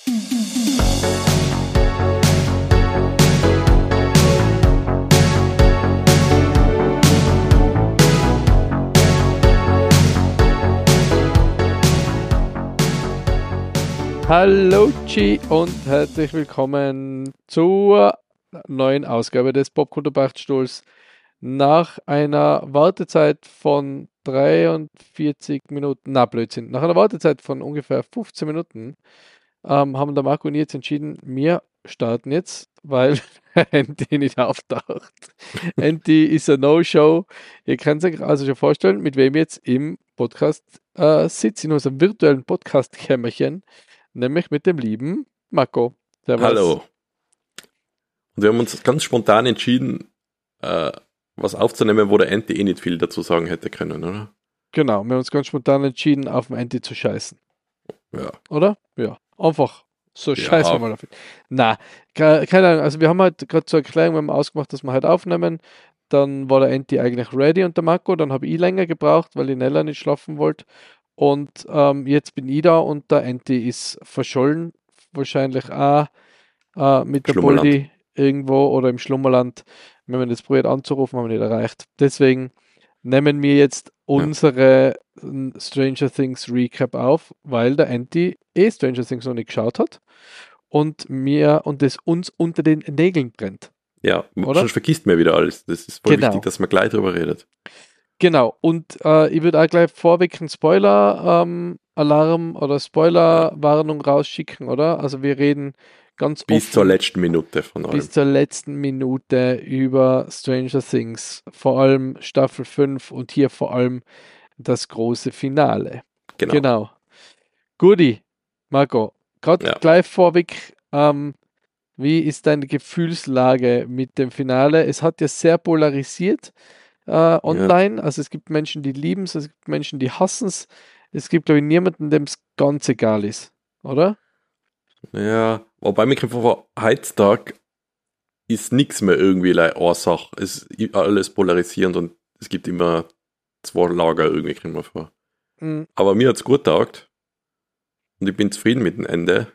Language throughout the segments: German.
Hallo G und herzlich willkommen zur neuen Ausgabe des Popkultur-Beichtstuhls. Nach einer Wartezeit von 43 Minuten, nach einer Wartezeit von ungefähr 15 Minuten haben der Marco und ich jetzt entschieden, wir starten jetzt, weil Andy nicht auftaucht. Andy ist ein No-Show. Ihr könnt euch also schon vorstellen, mit wem jetzt im Podcast sitzt, in unserem virtuellen Podcast-Kämmerchen. Nämlich mit dem lieben Marco. Hallo. Und wir haben uns ganz spontan entschieden, was aufzunehmen, wo der Andy nicht viel dazu sagen hätte können, oder? Genau, wir haben uns ganz spontan entschieden, auf den Andy zu scheißen. Ja. Oder? Ja, einfach so scheißen wir mal auf ihn. Na, keine Ahnung, also wir haben halt gerade zur Erklärung, wir haben ausgemacht, dass wir halt aufnehmen. Dann war der Andy eigentlich ready und der Marco, dann habe ich länger gebraucht, weil ich Nella nicht schlafen wollte. Und jetzt bin ich da und der Andy ist verschollen, wahrscheinlich auch mit der Boldi irgendwo oder im Schlummerland. Wenn man das probiert anzurufen, haben wir nicht erreicht. Deswegen nehmen wir jetzt unsere Stranger Things Recap auf, weil der Andy Stranger Things noch nicht geschaut hat und es uns unter den Nägeln brennt. Ja, sonst vergisst mir wieder alles. Das ist voll wichtig, dass man gleich drüber redet. Genau, und ich würde auch gleich vorweg einen Spoiler-Alarm oder Spoiler-Warnung rausschicken, oder? Also wir reden ganz offen. Bis zur letzten Minute von allem. Bis zur letzten Minute über Stranger Things, vor allem Staffel 5 und hier vor allem das große Finale. Genau. Guti, Marco, gerade gleich vorweg, wie ist deine Gefühlslage mit dem Finale? Es hat ja sehr polarisiert. Online. Also es gibt Menschen, die lieben es, es gibt Menschen, die hassen es. Es gibt, glaube ich, niemanden, dem es ganz egal ist, oder? Ja, wobei mir vor heutzutage ist nichts mehr irgendwie Ursache. Es ist alles polarisierend und es gibt immer zwei Lager irgendwie, kriegen wir vor. Mhm. Aber mir hat es gut getaugt und ich bin zufrieden mit dem Ende.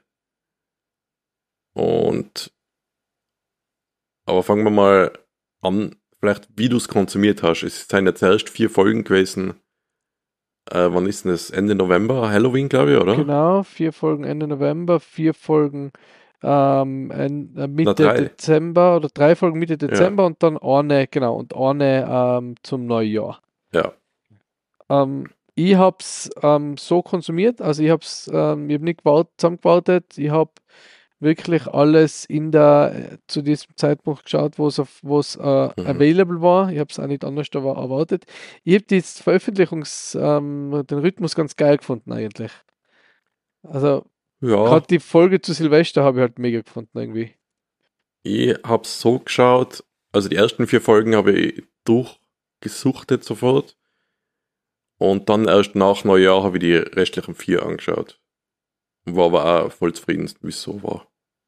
Aber fangen wir mal an, vielleicht wie du es konsumiert hast. Es sind ja zuerst 4 Folgen gewesen. Wann ist denn das? Ende November? Halloween, glaube ich, oder? Genau, 4 Folgen Ende November, 4 Folgen Mitte Dezember oder 3 Folgen Mitte Dezember und dann eine zum Neujahr. Ja. Ich habe es so konsumiert, also ich habe nicht zusammengewartet, ich habe wirklich alles zu diesem Zeitpunkt geschaut, wo es available war. Ich habe es auch nicht anders erwartet. Ich habe den Rhythmus ganz geil gefunden eigentlich. Also gerade die Folge zu Silvester habe ich halt mega gefunden irgendwie. Ich habe es so geschaut, also die ersten 4 Folgen habe ich durchgesuchtet sofort und dann erst nach Neujahr habe ich die restlichen 4 angeschaut. War aber auch voll zufrieden, wie es so war.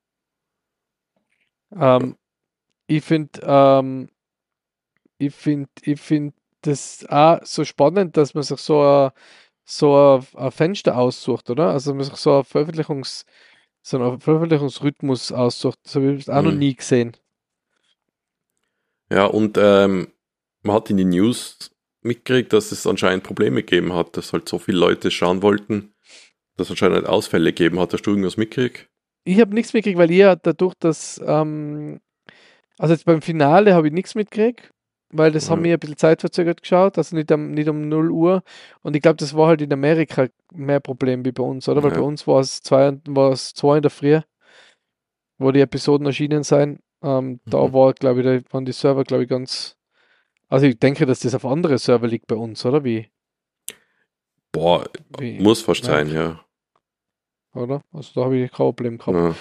Ich finde das auch so spannend, dass man sich so ein Fenster aussucht, oder? Also man sich so einen Veröffentlichungsrhythmus aussucht. Das habe ich auch noch nie gesehen. Ja, und man hat in die News mitgekriegt, dass es anscheinend Probleme gegeben hat, dass halt so viele Leute schauen wollten, dass es anscheinend Ausfälle gegeben hat. Hast du irgendwas mitgekriegt? Ich habe nichts mitgekriegt, weil ich dadurch, dass also jetzt beim Finale habe ich nichts mitgekriegt, weil das haben wir ein bisschen zeitverzögert geschaut, also nicht um 0 Uhr. Und ich glaube, das war halt in Amerika mehr Problem wie bei uns, oder? Weil bei uns war es 2 in der Früh, wo die Episoden erschienen sind. Da war, glaube ich, waren die Server, glaube ich, ganz. Also ich denke, dass das auf andere Server liegt bei uns, oder wie? Muss fast sein, ja. Oder? Also da habe ich kein Problem gehabt.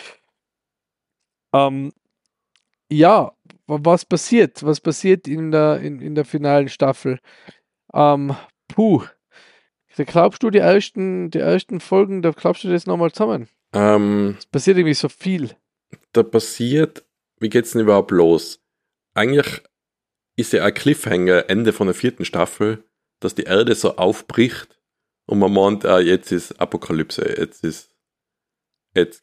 Ja, was passiert? Was passiert in der finalen Staffel? Da glaubst du die ersten Folgen, da glaubst du das nochmal zusammen? Es passiert irgendwie so viel. Wie geht's denn überhaupt los? Eigentlich ist ja ein Cliffhanger Ende von der 4. Staffel, dass die Erde so aufbricht und man meint, jetzt ist Apokalypse, jetzt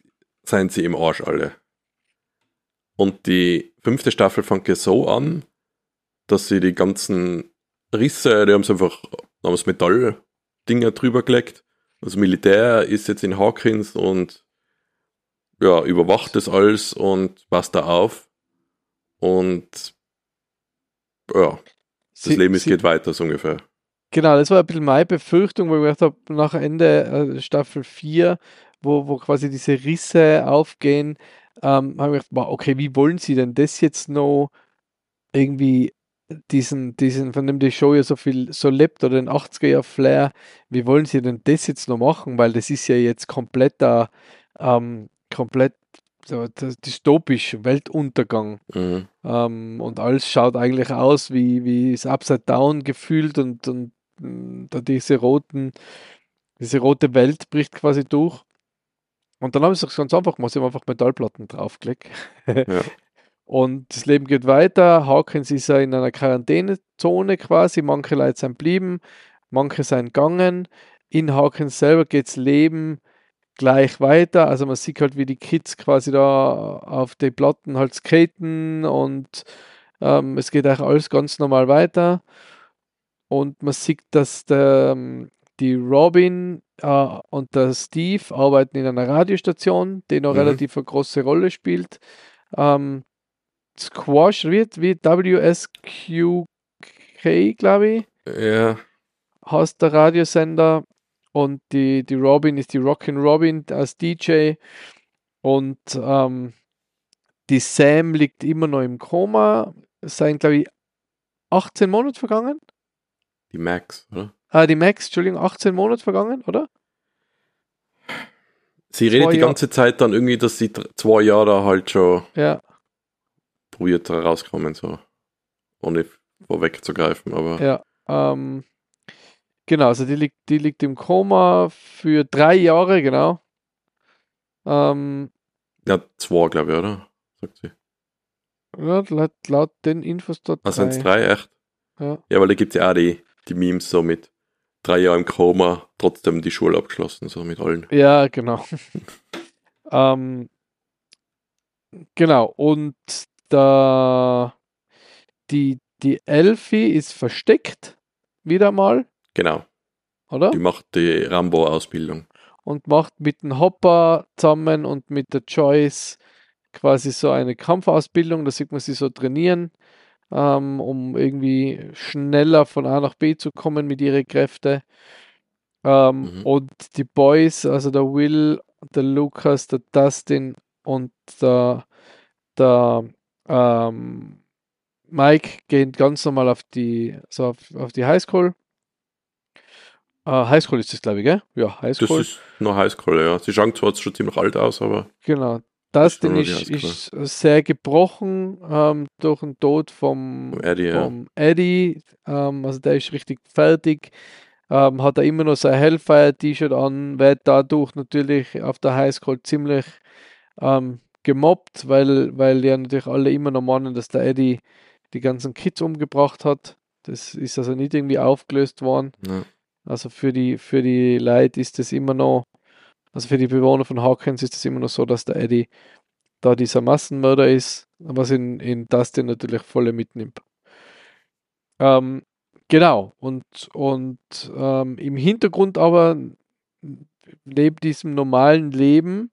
seien sie im Arsch alle. Und die 5. Staffel fängt ja so an, dass sie die ganzen Risse, die haben es einfach, Metalldinger drüber gelegt. Das Militär ist jetzt in Hawkins und ja, überwacht das alles und passt da auf. Und ja, das Leben geht weiter, so ungefähr. Genau, das war ein bisschen meine Befürchtung, weil ich gedacht habe, nach Ende Staffel 4, wo quasi diese Risse aufgehen, habe ich gedacht, okay, wie wollen sie denn das jetzt noch irgendwie von dem die Show ja so lebt, oder den 80er-Jahr-Flair, wie wollen sie denn das jetzt noch machen? Weil das ist ja jetzt komplett komplett so dystopisch, Weltuntergang. Mhm. Und alles schaut eigentlich aus wie es Upside Down gefühlt, und da diese rote Welt bricht quasi durch. Und dann haben sie es ganz einfach gemacht, sie haben einfach Metallplatten draufgelegt. Ja. Und das Leben geht weiter. Hawkins ist ja in einer Quarantänezone quasi. Manche Leute sind blieben, manche sind gegangen. In Hawkins selber geht das Leben gleich weiter. Also man sieht halt, wie die Kids quasi da auf die Platten halt skaten, und es geht eigentlich alles ganz normal weiter. Und man sieht, dass die Robin und der Steve arbeiten in einer Radiostation, die noch relativ eine große Rolle spielt. Squash wird wie WSQK, glaube ich. Ja. Heißt der Radiosender. Und die Robin ist die Rockin' Robin als DJ. Und die Sam liegt immer noch im Koma. Es seien, glaube ich, 18 Monate vergangen. Die Max, oder? Die Max, Entschuldigung, 18 Monate vergangen, oder? Sie redet die ganze Zeit dann irgendwie, dass sie 2 Jahre da halt schon probiert rauskommen, so. Ohne vorwegzugreifen, aber. Ja, genau, also die liegt im Koma für 3 Jahre, genau. Ja, 2, glaube ich, oder? Sagt sie. Ja, laut den Infos dort. Ah, sind es 3, echt? Ja, weil da gibt es ja auch die Memes so mit 3 Jahren im Koma, trotzdem die Schule abgeschlossen, so mit allen. Ja, genau. Genau, und die Elfie ist versteckt, wieder mal. Genau. Oder? Die macht die Rambo-Ausbildung. Und macht mit dem Hopper zusammen und mit der Joyce quasi so eine Kampfausbildung. Da sieht man sie so trainieren, um irgendwie schneller von A nach B zu kommen mit ihren Kräften. Und die Boys, also der Will, der Lucas, der Dustin und der Mike gehen ganz normal auf die Highschool. Highschool ist das, glaube ich, gell? Ja, Highschool. Das ist nur Highschool, ja. Sie schauen zwar schon ziemlich alt aus, aber. Genau. Dustin ist sehr gebrochen durch den Tod vom Eddie. Also der ist richtig fertig. Hat er immer noch sein Hellfire-T-Shirt an, wird dadurch natürlich auf der Highschool ziemlich gemobbt, weil ja natürlich alle immer noch meinen, dass der Eddie die ganzen Kids umgebracht hat. Das ist also nicht irgendwie aufgelöst worden. Ja. Also für die Leute ist das immer noch, also für die Bewohner von Hawkins ist es immer noch so, dass der Eddie da dieser Massenmörder ist, was in Dustin natürlich voll mitnimmt. Genau, und im Hintergrund aber neben diesem normalen Leben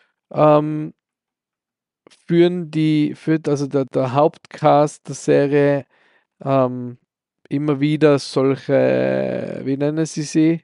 führt also der Hauptcast der Serie immer wieder solche, wie nennen sie?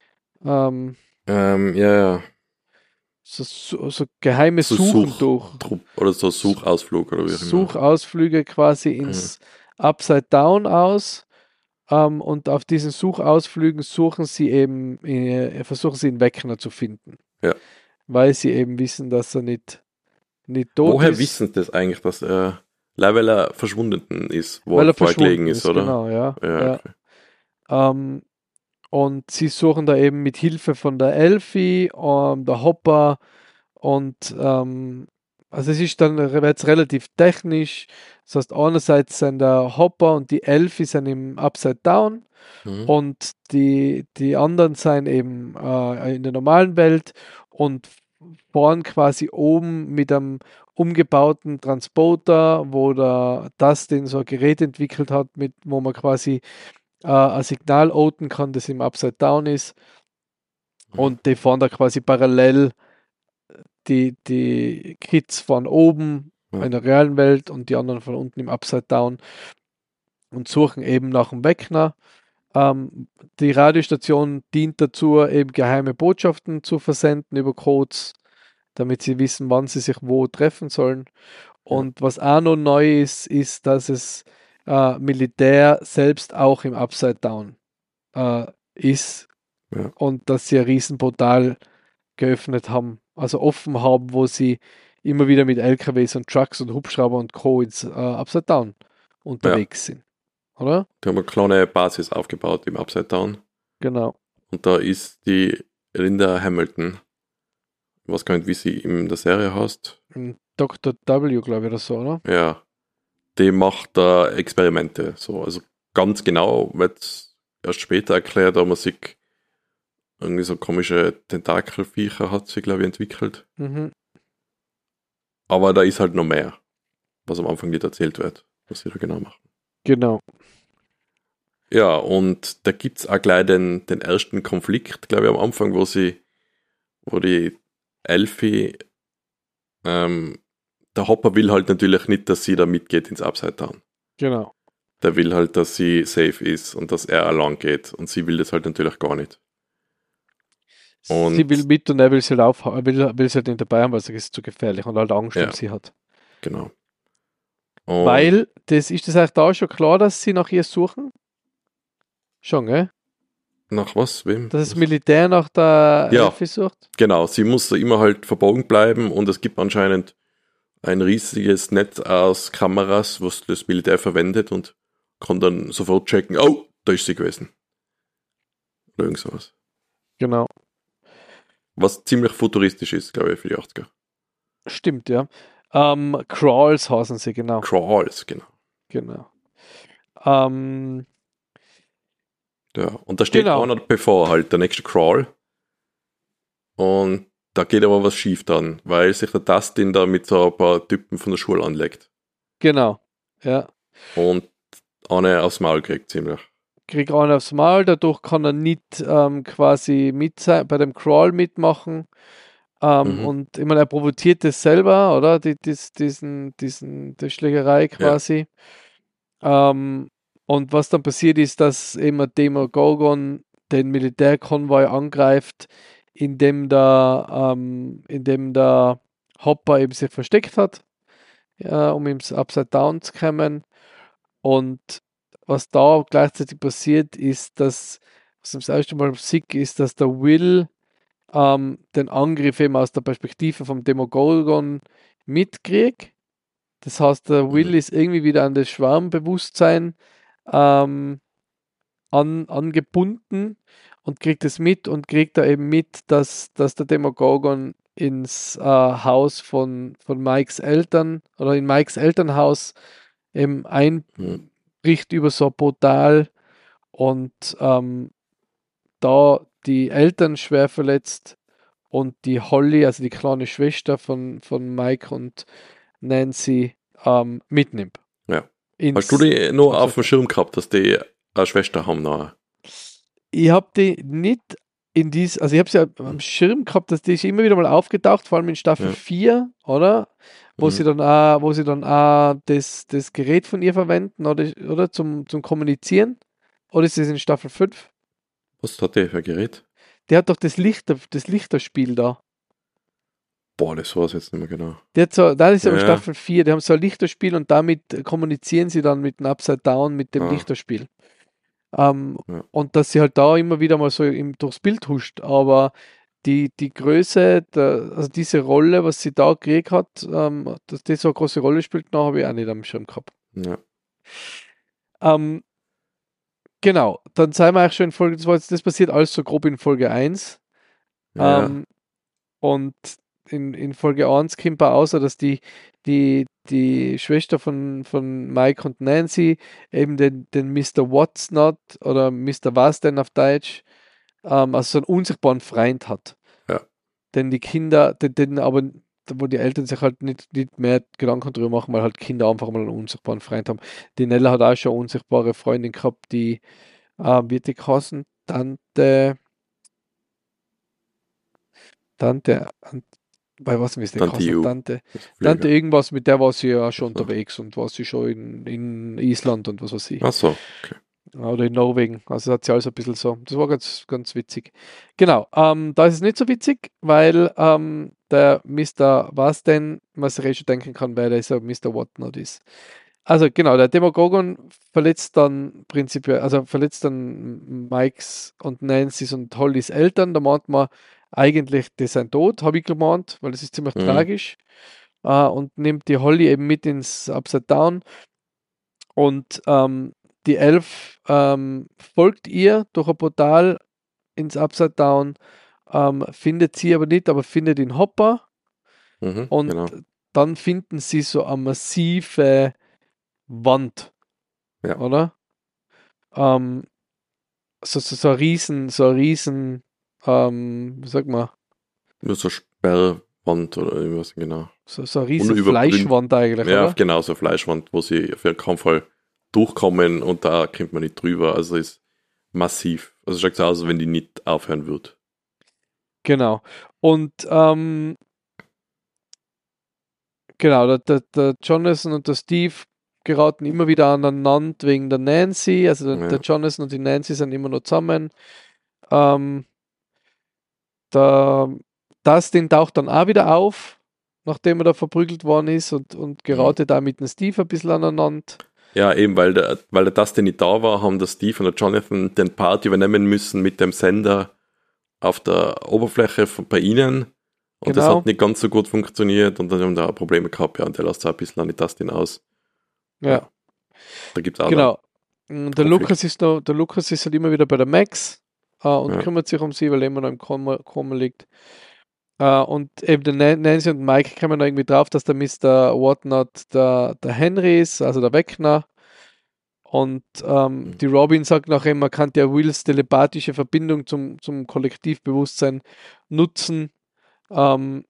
Ja. So geheime Suchen durch. Oder so Suchausflug oder wie auch immer. Suchausflüge quasi ins Upside Down aus. Und auf diesen Suchausflügen versuchen sie einen Wegner zu finden. Ja. Weil sie eben wissen, dass er nicht tot Woher ist. wissen sie das eigentlich, dass er weil er verschwunden ist, weil er vorgelegen ist, oder? Genau, ja. Okay. Und sie suchen da eben mit Hilfe von der Elfie, der Hopper, und also es ist dann jetzt relativ technisch. Das heißt, einerseits sind der Hopper und die Elfie sind im Upside Down, und die anderen sind eben in der normalen Welt, und fahren quasi oben mit einem umgebauten Transporter, wo der Dustin so ein Gerät entwickelt hat, wo man quasi ein Signal outen kann, das im Upside Down ist. Und die fahren da quasi parallel, die Kids von oben in der realen Welt und die anderen von unten im Upside Down und suchen eben nach dem Wegner. Die Radiostation dient dazu, eben geheime Botschaften zu versenden über Codes, damit sie wissen, wann sie sich wo treffen sollen. Und was auch noch neu ist, ist, dass es Militär selbst auch im Upside Down ist und dass sie ein Riesenportal geöffnet haben, also offen haben, wo sie immer wieder mit LKWs und Trucks und Hubschrauber und Co. ins Upside Down unterwegs sind. Oder? Die haben eine kleine Basis aufgebaut im Upside Down. Genau. Und da ist die Linda Hamilton, ich weiß gar nicht, wie sie in der Serie heißt. Dr. W, glaube ich, oder so, oder? Ja. Die macht da Experimente. So. Also ganz genau wird erst später erklärt, aber man sieht irgendwie so komische Tentakelviecher hat sie, glaube ich, entwickelt. Mhm. Aber da ist halt noch mehr, was am Anfang nicht erzählt wird, was sie da genau machen. Genau. Ja, und da gibt es auch gleich den ersten Konflikt, glaube ich, am Anfang, wo die Elfie, der Hopper will halt natürlich nicht, dass sie da mitgeht ins Upside Down. Genau. Der will halt, dass sie safe ist und dass er allein geht. Und sie will das halt natürlich gar nicht. Und sie will mit und er will sie halt will sie halt nicht dabei haben, weil sie ist zu gefährlich und halt Angst um sie hat. Genau. Weil, ist das eigentlich da schon klar, dass sie nach ihr suchen? Schon, gell? Nach was? Wem? Dass das Militär nach der Elfie sucht? Genau, sie muss da immer halt verborgen bleiben und es gibt anscheinend ein riesiges Netz aus Kameras, was das Militär verwendet und kann dann sofort checken, oh, da ist sie gewesen. Oder irgend sowas. Genau. Was ziemlich futuristisch ist, glaube ich, für die 80er. Stimmt, ja. Crawls heißen sie, genau. Crawls, genau. Genau. Ja, und da steht einer bevor halt der nächste Crawl. Und da geht aber was schief dann, weil sich der Dustin da mit so ein paar Typen von der Schule anlegt. Genau, ja. Und eine aufs Maul kriegt ziemlich. Kriegt eine aufs Maul, dadurch kann er nicht quasi bei dem Crawl mitmachen. Und ich meine, er provoziert das selber, oder? Die Schlägerei quasi. Ja. Und was dann passiert ist, dass eben ein Demogorgon den Militärkonvoi angreift, indem der Hopper eben sich versteckt hat, um ins Upside Down zu kommen. Und was da gleichzeitig passiert, ist, dass, was das erste Mal sieht, ist, dass der Will den Angriff eben aus der Perspektive vom Demogorgon mitkriegt. Das heißt, der Will ist irgendwie wieder an das Schwarmbewusstsein angebunden und kriegt es mit und kriegt da eben mit, dass der Demogorgon ins Haus von Mikes Eltern oder in Mikes Elternhaus eben einbricht über so ein Portal und da die Eltern schwer verletzt und die Holly, also die kleine Schwester von Mike und Nancy, mitnimmt. Ja. Hast du die noch auf dem Schirm gehabt, dass die eine Schwester haben nachher? Ich habe die nicht also ich habe sie ja am Schirm gehabt, dass die ist immer wieder mal aufgetaucht, vor allem in Staffel 4, oder? Wo sie dann auch das Gerät von ihr verwenden, oder zum Kommunizieren. Oder ist das in Staffel 5? Was hat der für ein Gerät? Der hat doch das Lichterspiel da. Boah, das weiß ich jetzt nicht mehr genau. Das ist aber Staffel 4, die haben so ein Lichterspiel und damit kommunizieren sie dann mit dem Upside Down, mit dem Lichterspiel. Und dass sie halt da immer wieder mal so durchs Bild huscht, aber die Größe, also diese Rolle, was sie da gekriegt hat, dass die so eine große Rolle spielt, da habe ich auch nicht am Schirm gehabt. Ja. Genau, dann sind wir eigentlich schon in Folge, das passiert alles so grob in Folge 1. Ja. Und in Folge 1 kommt auch außer, dass die Schwester von Mike und Nancy eben den Mr. What's Not oder Mr. Was denn auf Deutsch, also so einen unsichtbaren Freund hat. Ja. denn die Kinder, denn aber, wo die Eltern sich halt nicht mehr Gedanken drüber machen, weil halt Kinder einfach mal einen unsichtbaren Freund haben. Die Nella hat auch schon eine unsichtbare Freundin gehabt, die, wird die heißen? Tante, bei was wie ist die Dann die geheißen? EU. Tante, Das Tante Pfleger. irgendwas, mit der war sie ja schon Achso. unterwegs und war sie schon in Island und was weiß ich. Ach so, okay. Oder in Norwegen. Also hat sie alles ein bisschen so. Das war ganz, ganz witzig. Genau, da ist es nicht so witzig, weil der Mr. Was denn, man sich eh schon denken kann, wer dieser Mr. Whatnot ist. Also genau, der Demogorgon verletzt dann prinzipiell, also verletzt dann Mikes und Nancys und Hollys Eltern. Da meint man eigentlich, die sind tot, habe ich gemeint, weil das ist ziemlich Mhm. tragisch. Und nimmt die Holly eben mit ins Upside Down. Und die Elf folgt ihr durch ein Portal ins Upside Down, findet sie aber nicht, aber findet den Hopper Mhm. und Genau. dann finden sie so eine massive Wand, Ja. oder? Ähm, so ein Riesen, wie sag mal, Nur so Sperrwand oder irgendwas, genau. so eine riesen Unüberbrückt. Fleischwand eigentlich, Ja, oder? genau, so Fleischwand, wo sie auf keinen Fall durchkommen und da kommt man nicht drüber. Also ist massiv. Also schaut so aus, als wenn die nicht aufhören wird. Genau. Und genau, der Jonathan und der Steve geraten immer wieder aneinander wegen der Nancy. Also der Ja. Jonathan und die Nancy sind immer noch zusammen. Ähm, der Dustin taucht dann auch wieder auf, nachdem er da verprügelt worden ist und Mhm. geratet da mit dem Steve ein bisschen aneinander. Ja, eben, weil der Dustin nicht da war, haben der Steve und der Jonathan den Part übernehmen müssen mit dem Sender auf der Oberfläche bei ihnen. Und das Genau, hat nicht ganz so gut funktioniert und dann haben da Probleme gehabt, ja, und der lässt auch ein bisschen an die Dustin aus. Ja, ja, da gibt es auch dann genau. Konflikt. Der Lukas ist halt immer wieder bei der Max und Ja, kümmert sich um sie, weil er immer noch im Koma liegt. Und eben der Nancy und Mike kommen da irgendwie drauf, dass der Mr. Whatnot der Henry ist, also der Wegner. Und die Robin sagt nachher, man kann ja Wills telepathische Verbindung zum Kollektivbewusstsein nutzen. Ähm,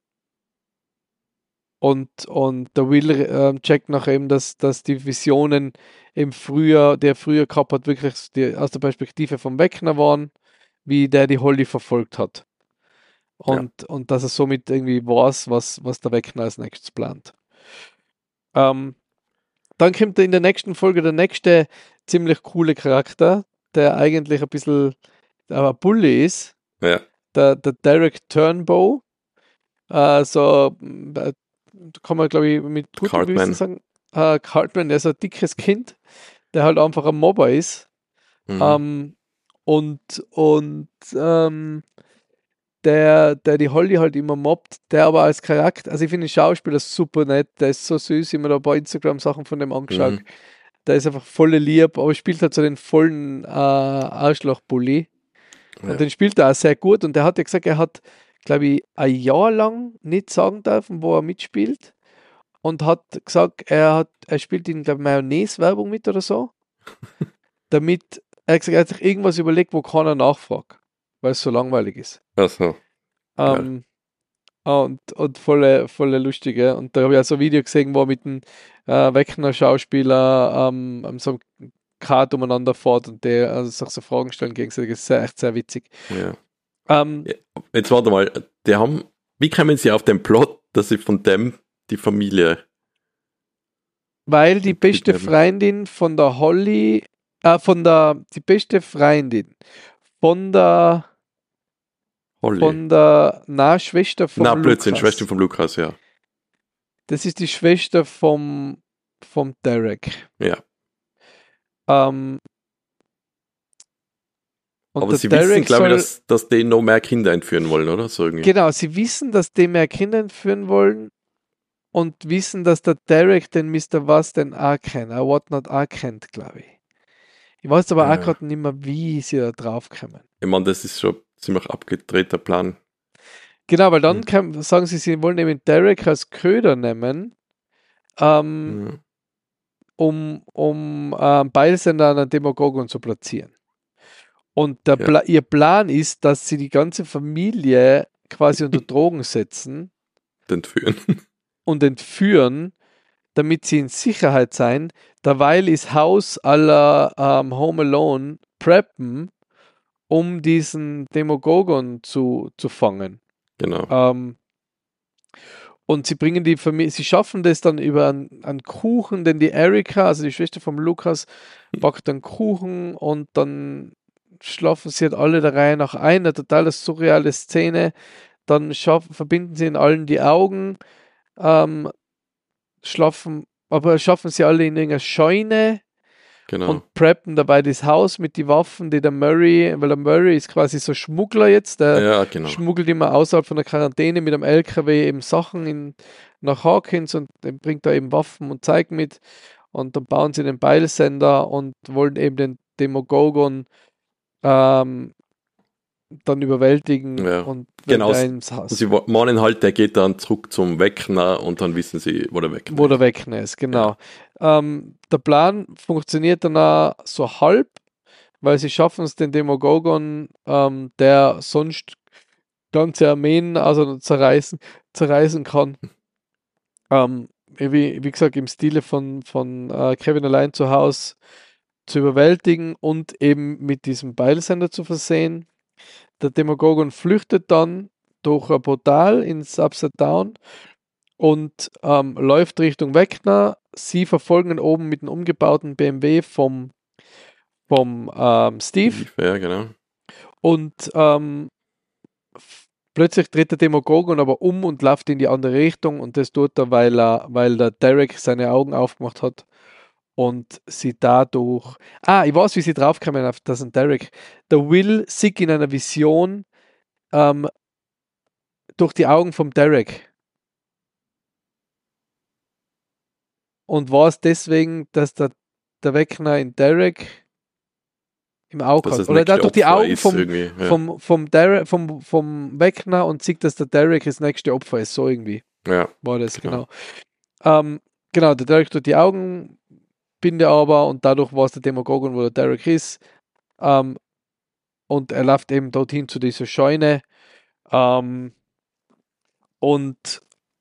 und der Will checkt nachher eben, dass die Visionen der er früher gehabt hat, wirklich aus der Perspektive vom Wegner waren, wie der die Holly verfolgt hat. ja, Und dass er somit irgendwie weiß, was der Wegner als nächstes plant. Ähm, Dann kommt in der nächsten Folge der nächste ziemlich coole Charakter, der eigentlich ein bisschen ein Bully ist, ja. der Derek Turnbow. So, kann man glaube ich mit gutem Gewissen Cartman. sagen, Cartman, der ist ein dickes Kind, der halt einfach ein Mobber ist. Mhm. Ähm, und der die Holly halt immer mobbt, der aber als Charakter, also ich finde den Schauspieler super nett, der ist so süß, ich habe mir da ein paar Instagram-Sachen von dem angeschaut. Mhm. Der ist einfach voll lieb, aber spielt halt so den vollen Arschloch-Bully. Und Ja. den spielt er auch sehr gut. Und der hat ja gesagt, er hat, glaube ich, ein Jahr lang nicht sagen dürfen, wo er mitspielt. Und hat gesagt, er spielt in, glaube ich, Mayonnaise-Werbung mit oder so. Damit, er hat gesagt, er hat sich irgendwas überlegt, wo keiner nachfragt, weil es so langweilig ist. Also, geil. Ähm, und volle lustige. Und da habe ich auch so ein Video gesehen, wo er mit dem Wegner Schauspieler so einem Kart umeinander fährt und der also sich so Fragen stellen gegenseitig. Das ist echt sehr witzig. Ja. Ähm, Ja. Jetzt warte mal, wie kommen sie auf den Plot, dass sie von dem die Familie Weil die entführt beste werden? Freundin von der Holly, die beste Freundin von Holly. Schwester Na, vom Blödsinn, Schwester Lukas. vom Lukas, ja. Das ist die Schwester vom Derek. Ja. Ähm, und Aber der sie wissen, Derek glaube ich, soll, dass die noch mehr Kinder entführen wollen, oder? So irgendwie. genau, sie wissen, dass die mehr Kinder entführen wollen und wissen, dass der Derek den Mr. Was den auch kennt, Whatnot auch kennt, glaube ich. Ich weiß aber auch Ja. gerade nicht mehr, wie sie da drauf kommen. Ich meine, das ist schon ein ziemlich abgedrehter Plan. Genau, weil Hm. dann sagen sie wollen eben Derek als Köder nehmen, ähm, Ja. um Peilsender an den Demagogen zu platzieren. Und Ja. ihr Plan ist, dass sie die ganze Familie quasi unter Drogen setzen Entführen. und entführen, damit sie in Sicherheit sein. Derweil ist Haus aller Home Alone preppen, um diesen Demogorgon zu fangen. Genau. Und sie bringen die Familie, sie schaffen das dann über einen Kuchen, denn die Erika, also die Schwester vom Lukas, backt einen Kuchen und dann schlafen sie halt alle der Reihe nach ein, eine total surreale Szene. Dann verbinden sie in allen die Augen, schaffen sie alle in irgendeiner Scheune Genau. und preppen dabei das Haus mit den Waffen, die der Murray, weil der Murray ist quasi so Schmuggler jetzt, der Genau. schmuggelt immer außerhalb von der Quarantäne mit einem LKW eben Sachen nach Hawkins und bringt da eben Waffen und Zeug mit und dann bauen sie den Peilsender und wollen eben den Demogorgon dann überwältigen und genau. ins Haus. Sie meinen halt, der geht dann zurück zum Wegner und dann wissen sie, wo der Wegner ist. Wo der Wegner ist, genau. Ja. Der Plan funktioniert dann auch so halb, weil sie schaffen es, den Demogorgon, der sonst ganze Armeen also zerreißen kann. Wie gesagt, im Stile von Kevin allein zu Hause zu überwältigen und eben mit diesem Peilsender zu versehen. Der Demogorgon flüchtet dann durch ein Portal ins Upside Down und läuft Richtung Wegner. Sie verfolgen oben mit einem umgebauten BMW vom Steve. Ja, genau. Und plötzlich dreht der Demogorgon aber um und läuft in die andere Richtung und das tut er, weil der Derek seine Augen aufgemacht hat und sie dadurch... ich weiß, wie sie draufkamen auf das ein Derek. Der Will sieht in einer Vision durch die Augen vom Derek. Und war es deswegen, dass der Wegner in Derek im Auge hat? Oder da durch die Augen vom Wegner und sieht, dass der Derek das nächste Opfer ist. So irgendwie war das, genau. Genau, der Derek tut die Augen, binde aber und dadurch war es der Demogorgon, wo der Derek ist. Und er läuft eben dorthin zu dieser Scheune. Und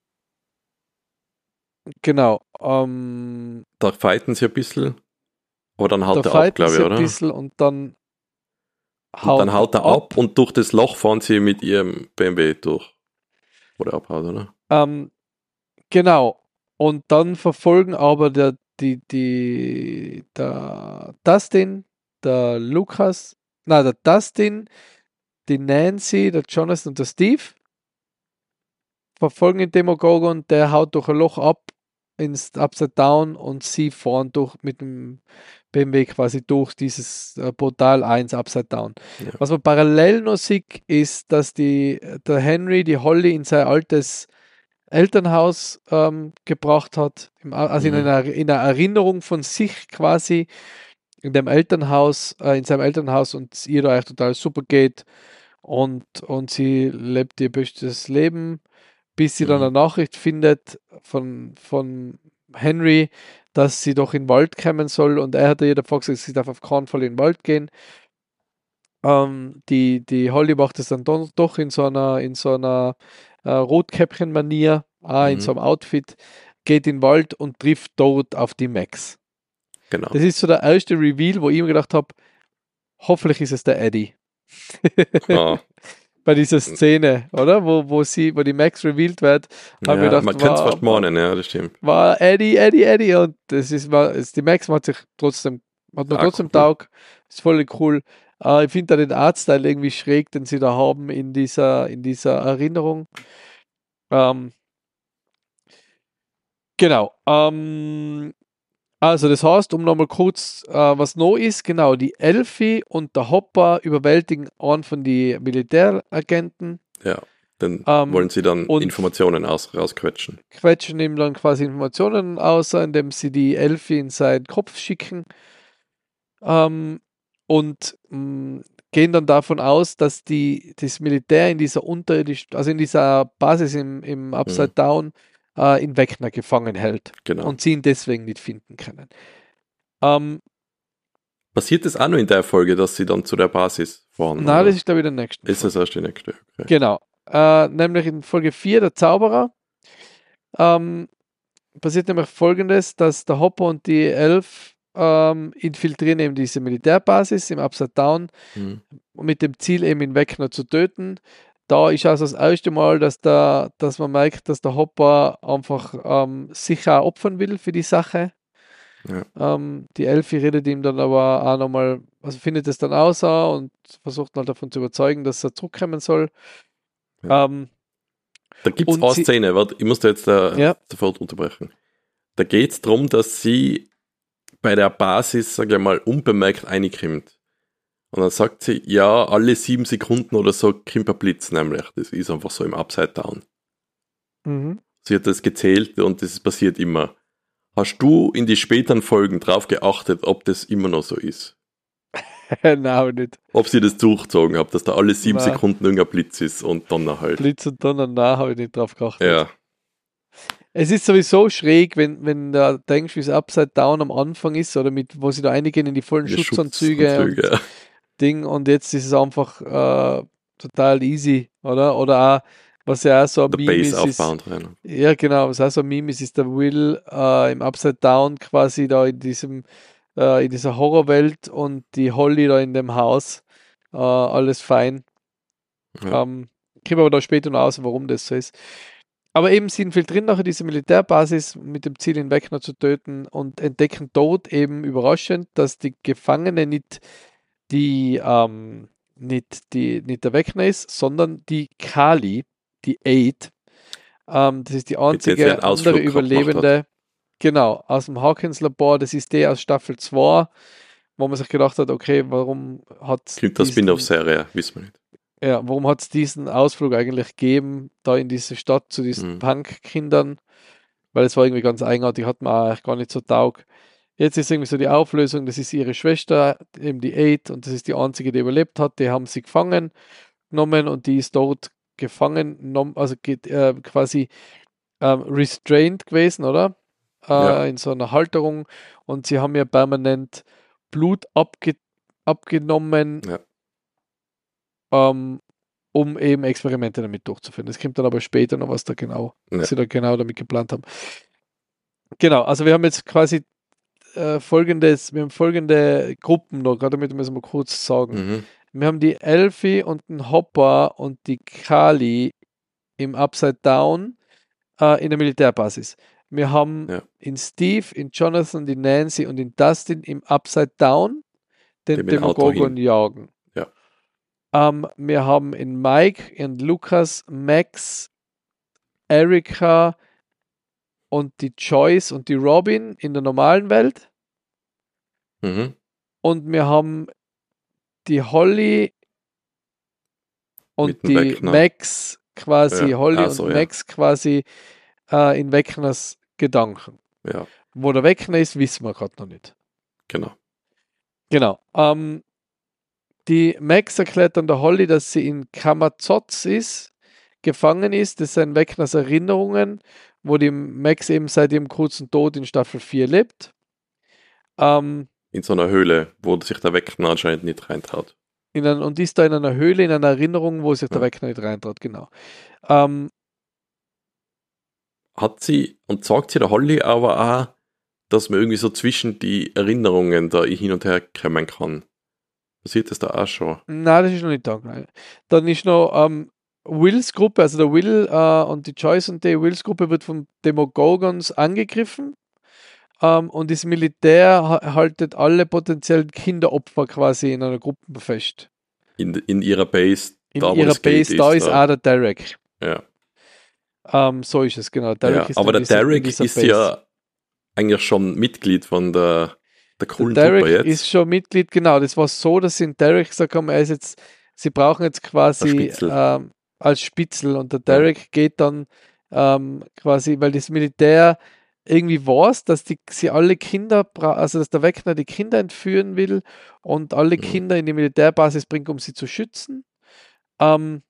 genau. Da fighten sie ein bisschen. Aber dann haut er ab, glaube ich, oder? Ein bisschen und dann haut er ab und durch das Loch fahren sie mit ihrem BMW durch. Oder abhaut, oder? Genau. Und dann verfolgen aber der Dustin, der Lukas, der Dustin, die Nancy, der Jonathan und der Steve verfolgen den Demogorgon, der haut durch ein Loch ab ins Upside Down und sie fahren mit dem BMW quasi durch dieses Portal 1 Upside Down. Ja. Was man parallel noch sieht, ist, dass der Henry die Holly in sein altes Elternhaus gebracht hat, also in einer Erinnerung von sich quasi in seinem Elternhaus und es ihr da echt total super geht und sie lebt ihr bestes Leben, bis sie dann eine Nachricht findet von Henry, dass sie doch in den Wald kommen soll und er hat ihr davor gesagt, sie darf auf keinen Fall in den Wald gehen. Die Holly macht es dann doch in so einer Rotkäppchen-Manier, in so einem Outfit, geht in den Wald und trifft dort auf die Max. Genau. Das ist so der erste Reveal, wo ich mir gedacht habe, hoffentlich ist es der Eddie. Bei dieser Szene, oder? Wo die Max revealed wird. Ja, gedacht, man kann es fast meinen, ja, das stimmt. War Eddie und die Max hat noch trotzdem Taugt. Ist voll cool. Ich finde da den Artstyle irgendwie schräg, den sie da haben in dieser Erinnerung. Genau. Also das heißt, um nochmal kurz, was noch ist, genau, die Elfie und der Hopper überwältigen einen von den Militäragenten. Ja, dann wollen sie dann Informationen rausquetschen. Quetschen ihm dann quasi Informationen aus, indem sie die Elfie in seinen Kopf schicken. Und gehen dann davon aus, dass das Militär in dieser in dieser Basis im Upside Down in Wegner gefangen hält. Genau. Und sie ihn deswegen nicht finden können. Passiert das auch noch in der Folge, dass sie dann zu der Basis fahren? Nein, das ist glaube ich der nächste. Ist das erst die nächste? Okay. Genau. nämlich in Folge 4, der Zauberer, passiert nämlich Folgendes, dass der Hopper und die Elf infiltrieren eben diese Militärbasis im Upside Down mit dem Ziel eben ihn Vecna zu töten. Da ist also das erste Mal, dass man merkt, dass der Hopper einfach sich auch opfern will für die Sache. Ja. Die Elfie redet ihm dann aber auch nochmal, also findet es dann aus und versucht halt davon zu überzeugen, dass er zurückkommen soll. Ja. Da gibt es eine Szene, warte, ich muss da jetzt sofort unterbrechen. Da geht es darum, dass sie bei der Basis, sage ich mal, unbemerkt reinkommt. Und dann sagt sie, ja, alle 7 Sekunden oder so kommt ein Blitz, nämlich. Das ist einfach so im Upside Down. Sie hat das gezählt und das passiert immer. Hast du in die späteren Folgen drauf geachtet, ob das immer noch so ist? Nein, aber nicht. Ob sie das durchgezogen hat, dass da alle 7 Sekunden irgendein Blitz ist und Donner halt. Blitz und Donner, nein, habe ich nicht drauf geachtet. Ja. Es ist sowieso schräg, wenn du denkst, wie es Upside Down am Anfang ist, oder wo sie da einigen in die vollen Schutzanzüge und Ding, und jetzt ist es einfach total easy, oder? Oder auch, was ja auch so ein Meme ist. Ja, genau, was auch so ein Meme ist der Will im Upside Down quasi da in dieser Horrorwelt und die Holly da in dem Haus. Alles fein. Ja. Kriegen wir aber da später noch aus, warum das so ist. Aber eben, sie infiltrieren nachher diese Militärbasis mit dem Ziel, ihn Vecna zu töten und entdecken dort eben überraschend, dass die Gefangene nicht der Vecna ist, sondern die Kali, die Aid. Das ist die einzige andere Überlebende, genau, aus dem Hawkins Labor. Das ist der aus Staffel 2, wo man sich gedacht hat, okay, warum hat es Klingt das Spin-off-Serie, wissen wir nicht. Ja, warum hat es diesen Ausflug eigentlich gegeben, da in diese Stadt zu diesen Punk-Kindern? Weil es war irgendwie ganz eigenartig, hat man eigentlich gar nicht so taugt. Jetzt ist irgendwie so die Auflösung, das ist ihre Schwester, eben die Aid, und das ist die einzige, die überlebt hat. Die haben sie gefangen genommen und die ist dort gefangen, also quasi restrained gewesen, oder? In so einer Halterung, und sie haben ja permanent Blut abgenommen, um eben Experimente damit durchzuführen. Das kommt dann aber später noch, was sie da genau damit geplant haben. Genau, also wir haben jetzt quasi folgende Gruppen noch, gerade damit müssen wir kurz sagen. Wir haben die Elfie und den Hopper und die Kali im Upside Down in der Militärbasis. Wir haben in Steve, in Jonathan, in Nancy und in Dustin im Upside Down den Demogorgon jagen. Wir haben in Mike, in Lukas, Max, Erika und die Joyce und die Robin in der normalen Welt. Und wir haben die Holly und die Max quasi, Holly und Max quasi in Vecnas Gedanken. Ja. Wo der Vecna ist, wissen wir gerade noch nicht. Genau. Die Max erklärt dann der Holly, dass sie in Kamazotz gefangen ist. Das sind Vecnas Erinnerungen, wo die Max eben seit ihrem kurzen Tod in Staffel 4 lebt. In so einer Höhle, wo sich der Vecna anscheinend nicht reintraut. Und ist da in einer Höhle, in einer Erinnerung, wo sich der Vecna nicht reintraut, genau. Hat sie, und sagt sie der Holly aber auch, dass man irgendwie so zwischen die Erinnerungen da hin und her kommen kann. Passiert das da auch schon? Nein, das ist noch nicht da. Nein. Dann ist noch Wills Gruppe, also der Will und die Joyce und die Wills Gruppe wird von Demogorgons angegriffen. Und das Militär haltet alle potenziellen Kinderopfer quasi in einer Gruppe fest. In ihrer Base. In ihrer Base, da ist auch der Derek. Ja. So ist es, genau. Derek ist aber der Derek ist Base. Ja eigentlich schon Mitglied von der coolen Derek Truppe jetzt. Ist schon Mitglied, genau. Das war so, dass sie in Derek gesagt haben, sie brauchen jetzt quasi als Spitzel, und der Derek geht dann quasi, weil das Militär irgendwie weiß, dass sie alle Kinder, also dass der Vecna die Kinder entführen will und alle Kinder in die Militärbasis bringt, um sie zu schützen. Der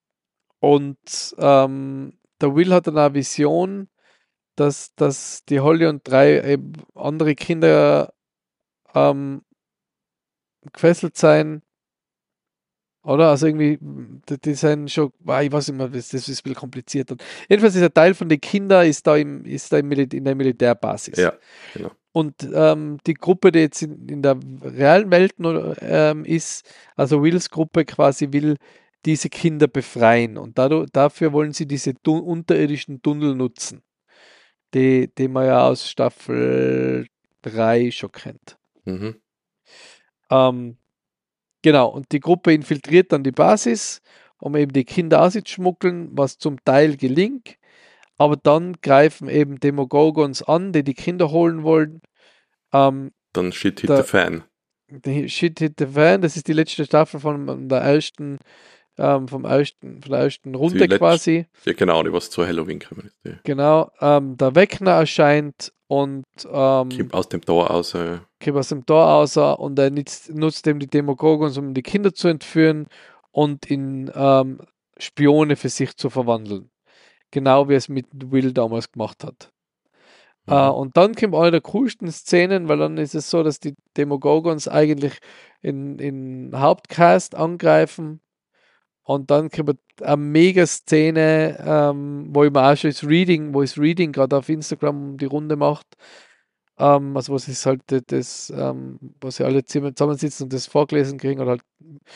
Will hat dann eine Vision, dass die Holly und 3 andere Kinder gefesselt sein Oder? Also irgendwie, die sind schon, ich weiß nicht mehr, das ist ein bisschen kompliziert. Und jedenfalls ist ein Teil von den Kindern in der Militärbasis. Ja, genau. Und die Gruppe, die jetzt in der realen Welt ist, also Wills Gruppe quasi will diese Kinder befreien. Und dafür wollen sie diese unterirdischen Tunnel nutzen, die man ja aus Staffel 3 schon kennt. Mhm. Ähm, genau, und die Gruppe infiltriert dann die Basis, um eben die Kinder auszuschmuggeln, was zum Teil gelingt. Aber dann greifen eben Demogorgons an, die Kinder holen wollen. Dann Shit Hit the Der, Fan. die Shit Hit the Fan, das ist die letzte Staffel von der ersten, von der ersten Runde quasi. Ja, genau, die was zu Halloween kommen ist. Die Genau, der Wegner erscheint und kommt aus dem Tor aus. kommt aus dem Tor raus und er nutzt eben die Demogorgons, um die Kinder zu entführen und in Spione für sich zu verwandeln. Genau wie es mit Will damals gemacht hat. Und dann kommt eine der coolsten Szenen, weil dann ist es so, dass die Demogorgons eigentlich in Hauptcast angreifen und dann kommt eine mega Szene, wo ich mir auch schon wo das Reading gerade auf Instagram die Runde macht. Also was ist halt wo sie alle zusammensitzen und das vorgelesen kriegen oder halt,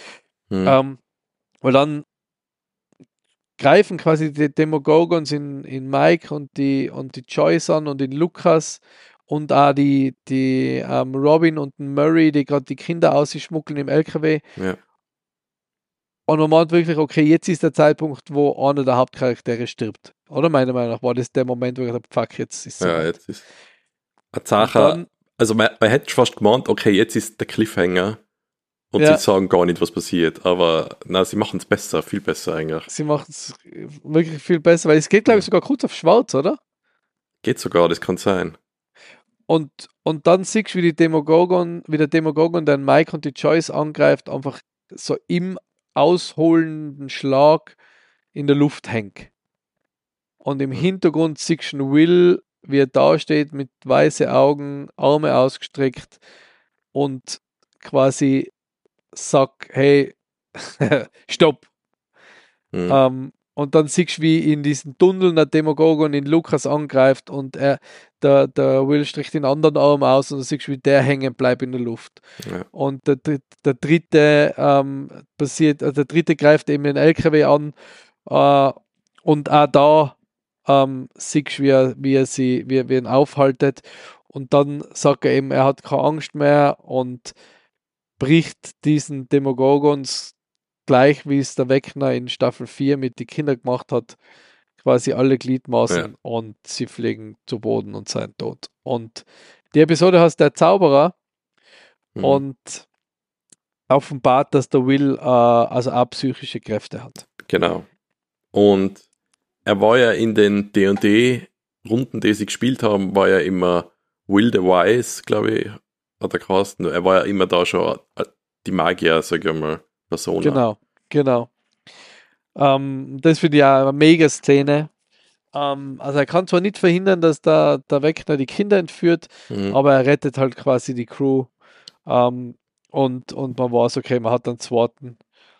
weil dann greifen quasi die Demogorgons in Mike und die Joyce an und in Lukas und auch die Robin und den Murray, die gerade die Kinder ausschmuggeln im LKW. Ja. Und man meint wirklich, okay, jetzt ist der Zeitpunkt, wo einer der Hauptcharaktere stirbt. Oder meiner Meinung nach war das der Moment, wo ich dachte, fuck, jetzt ist es Ja, soweit. jetzt ist eine Sache, also man hätte fast gemeint, okay, jetzt ist der Cliffhanger und Ja. sie sagen gar nicht, was passiert, aber na, sie machen es besser, viel besser eigentlich. Sie machen es wirklich viel besser, weil es geht, glaube ich, sogar kurz auf schwarz, oder? Geht sogar, das kann sein. Und dann siehst du, wie der Demogorgon den Mike und die Joyce angreift, einfach so im ausholenden Schlag in der Luft hängt. Und im Hintergrund siehst du Will, wie er da steht mit weißen Augen, Arme ausgestreckt und quasi sagt, hey, stopp. Und dann siehst du, wie in diesen Tunneln der Demogorgon in Lukas angreift und der Will streckt den anderen Arm aus und dann siehst du, wie der hängen bleibt in der Luft. Ja. Und der dritte der dritte greift eben den LKW an und auch da siehst du, wie er ihn aufhaltet. Und dann sagt er eben, er hat keine Angst mehr und bricht diesen Demogorgons gleich wie es der Wegner in Staffel 4 mit den Kindern gemacht hat, quasi alle Gliedmaßen und sie fliegen zu Boden und sind tot. Und die Episode heißt Der Zauberer und offenbart, dass der Will also auch psychische Kräfte hat. Genau. Und er war ja in den D&D-Runden, die sie gespielt haben, war ja immer Will the Wise, glaube ich, hat er geheißen. Er war ja immer da schon die Magier, sag ich mal, Persona. Genau. Das finde ich auch eine mega Szene. Also er kann zwar nicht verhindern, dass der Wegner die Kinder entführt, aber er rettet halt quasi die Crew. Und man weiß, okay, man hat einen zweiten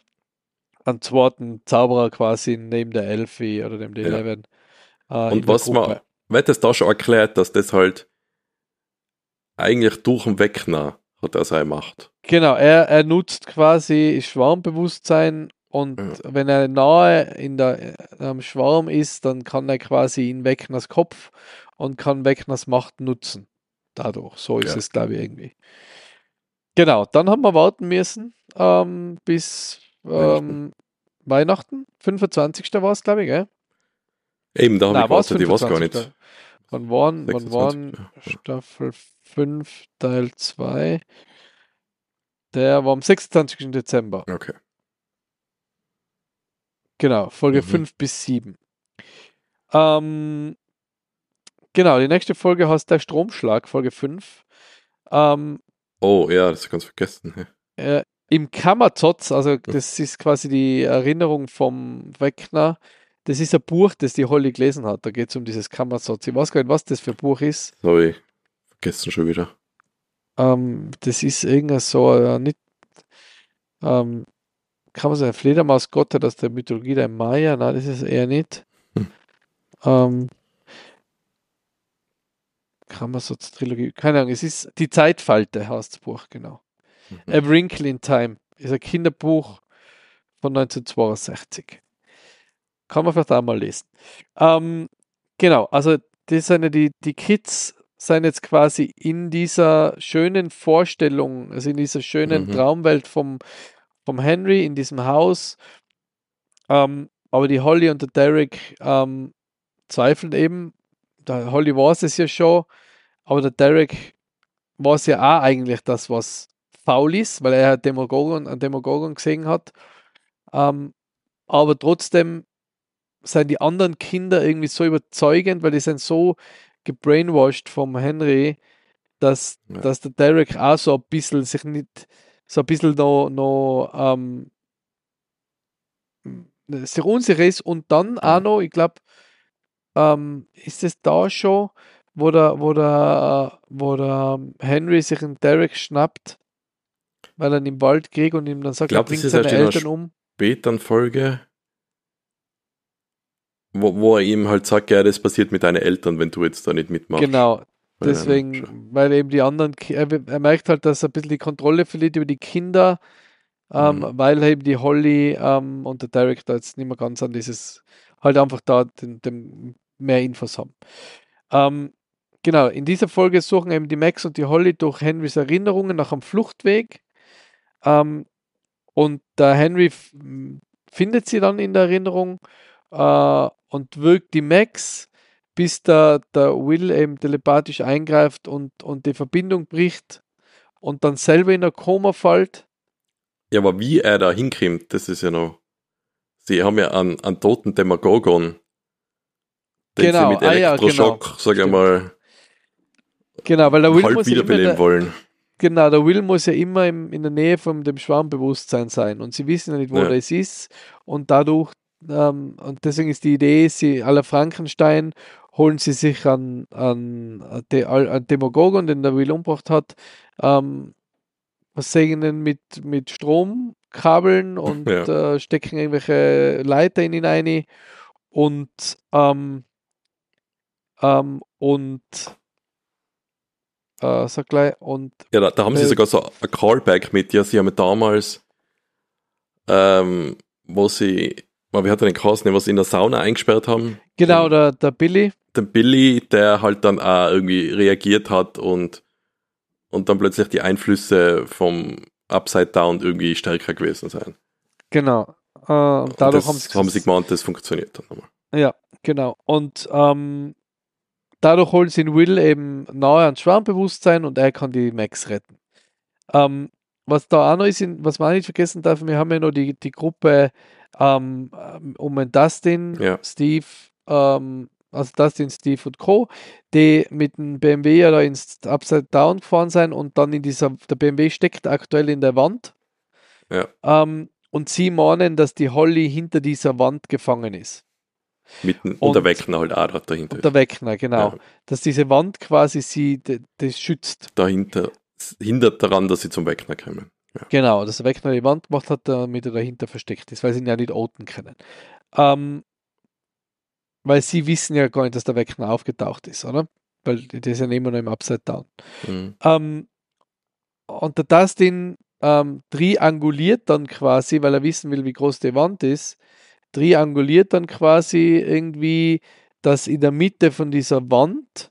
Zauberer quasi neben der Elfie oder neben der Eleven. Und was man, wird es da schon erklärt, dass das halt eigentlich durch den Wegner hat er seine Macht. Genau, er nutzt quasi Schwarmbewusstsein und wenn er nahe am Schwarm ist, dann kann er quasi in Wegners Kopf und kann Wegners Macht nutzen. Dadurch, so ist es, glaube ich, irgendwie. Genau, dann haben wir warten müssen bis Weihnachten. 25. war es, glaube ich, gell? Eben, da habe ich gewartet, ich weiß gar nicht. Wann waren Staffel 5, Teil 2? Der war am 26. Dezember. Okay. Genau, Folge 5 bis 7. Genau, die nächste Folge heißt Der Stromschlag, Folge 5. Oh ja, das kannst du vergessen. Im Kammerzotz, also das ist quasi die Erinnerung vom Wegner. Das ist ein Buch, das die Holly gelesen hat. Da geht es um dieses Kammerzotz. Ich weiß gar nicht, was das für ein Buch ist. Sorry, vergessen schon wieder. Das ist irgendwas so, nicht kann man sagen, Fledermaus-Gott aus der Mythologie der Maya? Nein, das ist eher nicht. Ähm, kann man so zur Trilogie, keine Ahnung, es ist Die Zeitfalte, heißt das Buch, genau. A Wrinkle in Time ist ein Kinderbuch von 1962. Kann man vielleicht auch mal lesen. Genau, also das sind ja die Kids sind jetzt quasi in dieser schönen Vorstellung, also in dieser schönen Traumwelt vom Henry, in diesem Haus. Aber die Holly und der Derek zweifeln eben. Der Holly weiß es ja schon, aber der Derek weiß ja auch eigentlich das, was faul ist, weil er einen Demagogen gesehen hat. Aber trotzdem sind die anderen Kinder irgendwie so überzeugend, weil die sind so gebrainwashed vom Henry, dass der Derek auch so ein bisschen sich nicht, so ein bisschen sich unsicher ist und dann auch noch, ich glaube, ist es da schon, wo der Henry sich einen Derek schnappt, weil er ihn im Wald kriegt und ihm dann sagt, Ich er glaube, das bringt ist seine erst in einer Eltern um. späteren Folge, wo er ihm halt sagt, ja, das passiert mit deinen Eltern, wenn du jetzt da nicht mitmachst. Genau, deswegen, weil eben die anderen, er merkt halt, dass er ein bisschen die Kontrolle verliert über die Kinder, weil eben die Holly und der Derek da jetzt nicht mehr ganz an dieses, halt einfach da mehr Infos haben. Genau, in dieser Folge suchen eben die Max und die Holly durch Henrys Erinnerungen nach einem Fluchtweg. Und der Henry findet sie dann in der Erinnerung und wirkt die Max, bis der Will eben telepathisch eingreift und die Verbindung bricht und dann selber in ein Koma fällt. Ja, aber wie er da hinkommt, das ist ja noch. Sie haben ja einen toten Demagogon, den sie mit Elektroschock, sag ich mal, genau, weil der Will halb muss wiederbeleben wollen. Genau, der Will muss ja immer in der Nähe von dem Schwarmbewusstsein sein und sie wissen ja nicht, wo das ist und dadurch, und deswegen ist die Idee, sie aller Frankenstein holen sie sich an Demagogon, den der Will umgebracht hat, versägen ihn mit Stromkabeln und stecken irgendwelche Leiter in ihn rein und sag gleich, und ja, da haben sie sogar so ein Callback mit, ja, sie haben damals, wo sie, wie hat er den geheißen, was sie in der Sauna eingesperrt haben? Genau, der Billy. Der Billy, der halt dann auch irgendwie reagiert hat und dann plötzlich die Einflüsse vom Upside Down irgendwie stärker gewesen sein. Genau. Und dadurch haben sie gemeint, das funktioniert dann nochmal. Ja, genau. Und dadurch holen sie den Will eben nahe ans Schwarmbewusstsein und er kann die Max retten. Was da auch noch ist, was man auch nicht vergessen darf, wir haben ja noch die Gruppe um den Dustin, Steve, also Dustin, Steve und Co., die mit dem BMW ja da ins Upside Down gefahren sind und dann der BMW steckt aktuell in der Wand. Ja. Und sie meinen, dass die Holly hinter dieser Wand gefangen ist. Und der Wegner halt auch dahinter. Und der Wegner, genau. Ja. Dass diese Wand quasi sie das schützt. Dahinter hindert daran, dass sie zum Wegner kommen. Ja. Genau, dass der Wegner die Wand gemacht hat, damit er dahinter versteckt ist, weil sie ihn ja nicht outen können. Weil sie wissen ja gar nicht, dass der Wegner aufgetaucht ist, oder? Weil die ist ja immer noch im Upside Down. Und der Dustin trianguliert dann quasi, weil er wissen will, wie groß die Wand ist, trianguliert dann quasi irgendwie, dass in der Mitte von dieser Wand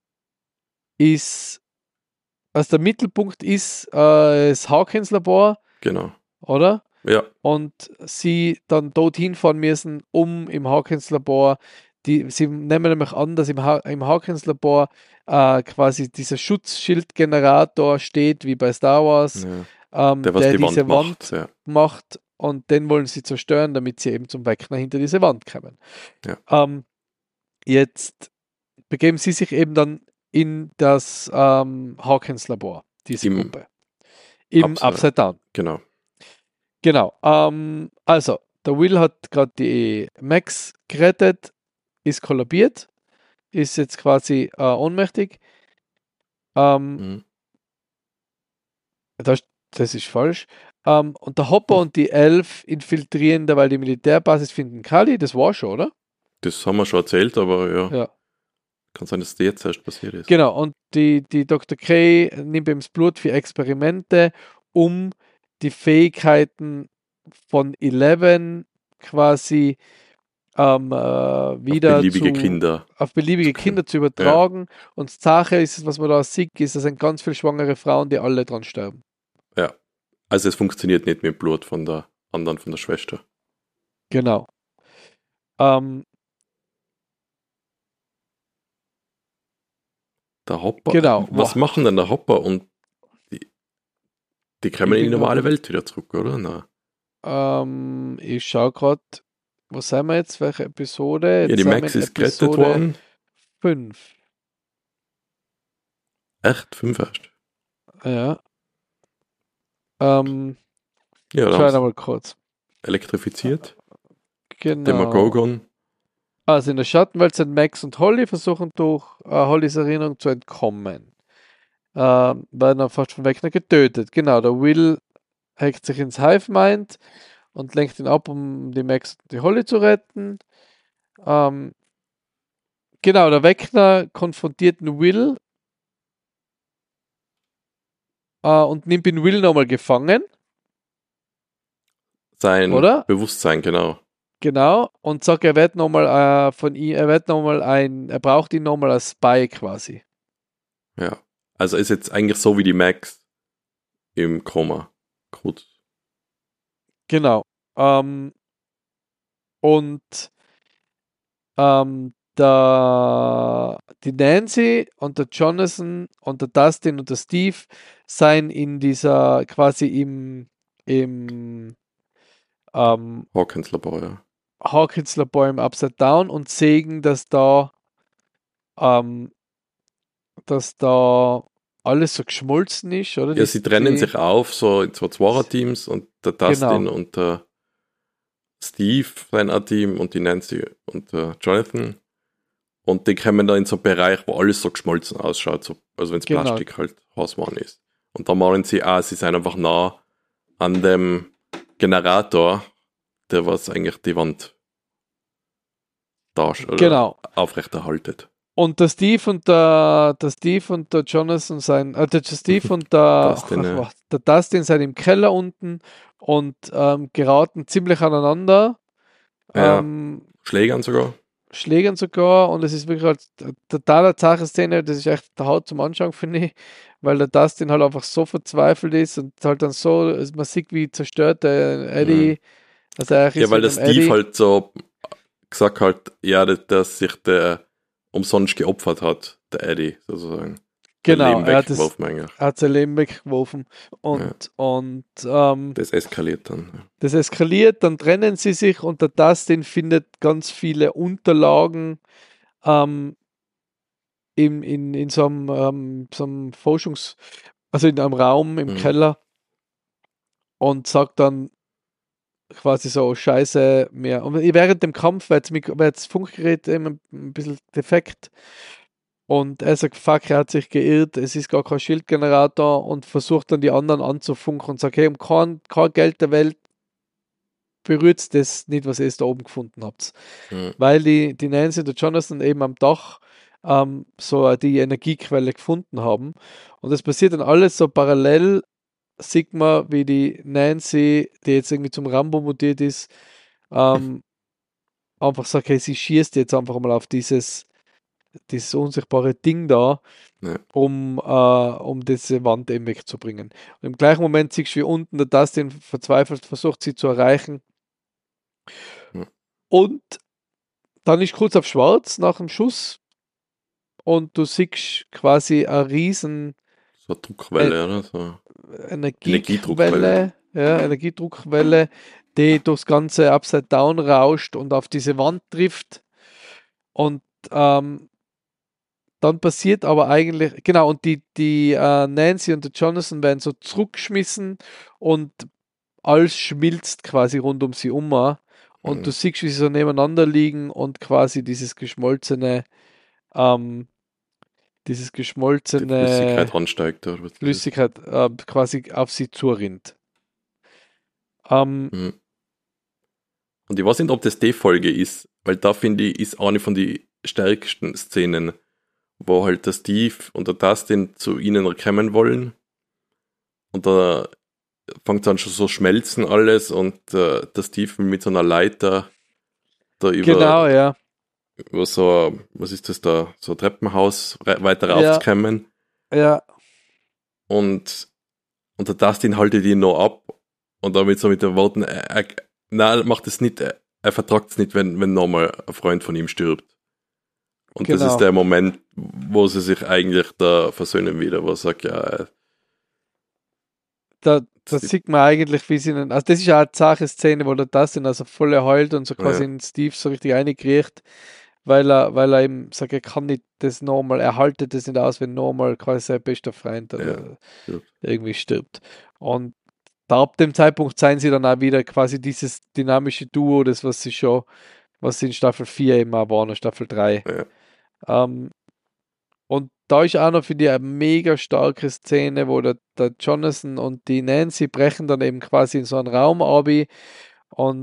ist, also der Mittelpunkt ist das Hawkins-Labor. Genau. Oder? Ja. Und sie dann dorthin fahren müssen, um im Hawkins-Labor, sie nehmen nämlich an, dass im Hawkins-Labor quasi dieser Schutzschildgenerator steht, wie bei Star Wars, der diese Wand macht und den wollen sie zerstören, damit sie eben zum Wegner hinter diese Wand kommen. Ja. Jetzt begeben sie sich eben dann in das Hawkins-Labor, diese Gruppe. Im Upside Down. Genau. Genau. Also, der Will hat gerade die Max gerettet, ist kollabiert, ist jetzt quasi ohnmächtig. Da Das ist falsch. Und der Hopper und die Elf infiltrieren dabei die Militärbasis, finden Kali, das war schon, oder? Das haben wir schon erzählt, aber ja, Ja. kann sein, dass das jetzt erst passiert ist. Genau, und die Dr. K nimmt ihm das Blut für Experimente, um die Fähigkeiten von Eleven quasi wieder auf beliebige Kinder zu übertragen. Ja. Und das Sache ist, was man da sieht, ist, dass sind ganz viele schwangere Frauen, die alle dran sterben. Ja, also es funktioniert nicht mit Blut von der anderen, von der Schwester. Genau. Der Hopper, genau. Was machen denn der Hopper und die kommen in die normale Welt wieder zurück, oder? Nein. Ich schaue gerade, wo sind wir jetzt? Welche Episode? Jetzt ja, die Max ist gerettet worden. 5. Echt? 5 erst? Ja. Ja, schau mal kurz. Elektrifiziert. Genau. Demagogon. Also in der Schattenwelt sind Max und Holly versuchen durch Hollys Erinnerung zu entkommen. Werden dann fast von Wegner getötet. Genau, der Will hackt sich ins Hive-Mind und lenkt ihn ab, um die Max und die Holly zu retten. Genau, der Wegner konfrontiert den Will und nimmt den Will nochmal gefangen. Sein oder? Bewusstsein, genau. Genau, und sagt, er wird nochmal von ihm, er braucht ihn nochmal als Spy quasi. Ja, also ist jetzt eigentlich so wie die Max im Koma. Gut. Genau. Die Nancy und der Jonathan und der Dustin und der Steve seien in dieser quasi im Hawkins Labor, ja. Hawkins Labor im Upside Down und sehen, dass da alles so geschmolzen ist, oder? Ja, sie trennen sich auf, so in 2 Zwarer-Teams und der Dustin und der Steve, sein Team und die Nancy und der Jonathan. Und die kommen da in so einen Bereich, wo alles so geschmolzen ausschaut, so, also wenn es Plastik halt Hausmann ist. Und da meinen sie, sie sind einfach nah an dem Generator, der was eigentlich die Wand aufrechterhaltet. Und der Steve und der Jonathan sein, der Steve und der Dustin sind im Keller unten und geraten ziemlich aneinander. Ja, Schlägern sogar. Und es ist wirklich halt eine totale Szene, das ist echt der Haut zum Anschauen, finde ich, weil der Dustin halt einfach so verzweifelt ist und halt dann so, also man sieht, wie zerstört der Eddie. Also weil der Steve Eddie halt so gesagt hat, ja, dass sich der umsonst geopfert hat, der Eddie sozusagen. Genau, er hat sein Leben weggeworfen und das eskaliert dann. Ja. Das eskaliert, dann trennen sie sich und der Dustin findet ganz viele Unterlagen in so einem also in einem Raum im Keller und sagt dann quasi so, scheiße, mehr. Und während dem Kampf wird das Funkgerät immer ein bisschen defekt. Und er sagt, fuck, er hat sich geirrt, es ist gar kein Schildgenerator und versucht dann die anderen anzufunken und sagt, hey, um kein Geld der Welt berührt das nicht, was ihr da oben gefunden habt. Weil die Nancy und der Jonathan eben am Dach so die Energiequelle gefunden haben. Und das passiert dann alles so parallel, sieht man, wie die Nancy, die jetzt irgendwie zum Rambo mutiert ist, einfach sagt, hey, sie schießt jetzt einfach mal auf dieses unsichtbare Ding da, um diese Wand eben wegzubringen. Und im gleichen Moment siehst du, wie unten der Dustin verzweifelt versucht, sie zu erreichen. Und dann ist kurz auf schwarz nach dem Schuss und du siehst quasi eine riesen so eine Druckwelle, oder? So. Energiedruckwelle, die durchs ganze Upside Down rauscht und auf diese Wand trifft. Und dann passiert aber eigentlich, genau, und die Nancy und der Jonathan werden so zurückgeschmissen und alles schmilzt quasi rund um sie um. Und du siehst, wie sie so nebeneinander liegen und quasi dieses geschmolzene dieses geschmolzene Die Flüssigkeit ansteigt. Oder was Flüssigkeit quasi auf sie zurinnt. Und ich weiß nicht, ob das die Folge ist, weil da finde ich, ist eine von den stärksten Szenen, wo halt der Steve und der Dustin zu ihnen kommen wollen. Und da fängt dann schon so schmelzen alles und der Steve mit so einer Leiter da Genau, ja. über so, was ist das da, so ein Treppenhaus weiter raufzukommen. Ja. Und der Dustin haltet ihn noch ab und damit so mit den Worten, nein, macht es nicht, er vertragt es nicht, wenn nochmal ein Freund von ihm stirbt. Und das ist der Moment, wo sie sich eigentlich da versöhnen wieder, wo er sagt, ja. Da sieht man eigentlich, wie sie also das ist ja eine zahre Szene, wo der Dustin also voll heult und so quasi in Steve so richtig reinkriegt, weil er ihm sagt, er kann nicht das nochmal, er haltet das nicht aus, wenn nochmal quasi sein bester Freund irgendwie stirbt. Und da ab dem Zeitpunkt seien sie dann auch wieder quasi dieses dynamische Duo, das was sie in Staffel 4 eben auch waren, Staffel 3. Ja. Und da ist auch noch, finde ich, eine mega starke Szene, wo der Jonathan und die Nancy brechen dann eben quasi in so einen Raum ab und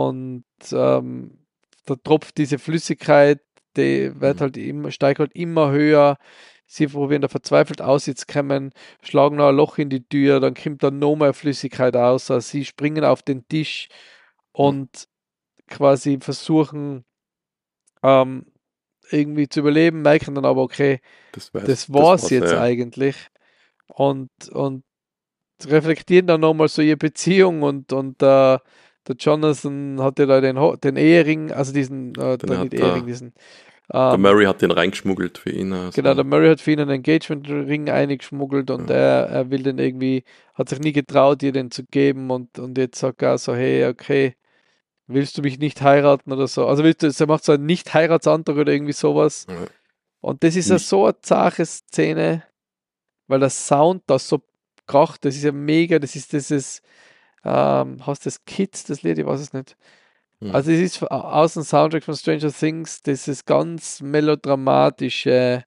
da tropft diese Flüssigkeit, die wird halt steigt halt immer höher. Sie probieren da verzweifelt auszukommen, schlagen noch ein Loch in die Tür, dann kommt da noch mehr Flüssigkeit aus. Also sie springen auf den Tisch und quasi versuchen irgendwie zu überleben, merken dann aber, okay, das war's jetzt eigentlich. Und reflektieren dann nochmal so ihre Beziehung und der Jonathan hatte da den Ehering, also diesen, der Murray hat den reingeschmuggelt für ihn. Also. Genau, der Murray hat für ihn einen Engagement-Ring eingeschmuggelt und er will den irgendwie, hat sich nie getraut, ihr den zu geben und jetzt sagt er so, hey, okay, willst du mich nicht heiraten oder so? Also er macht so einen Nicht-Heiratsantrag oder irgendwie sowas. Ja. Und das ist ja so eine zahre Szene, weil der Sound da so kracht, das ist ja mega, das ist dieses, hast das Kids, das Lied, ich weiß es nicht. Also es ist aus dem Soundtrack von Stranger Things, dieses ganz melodramatische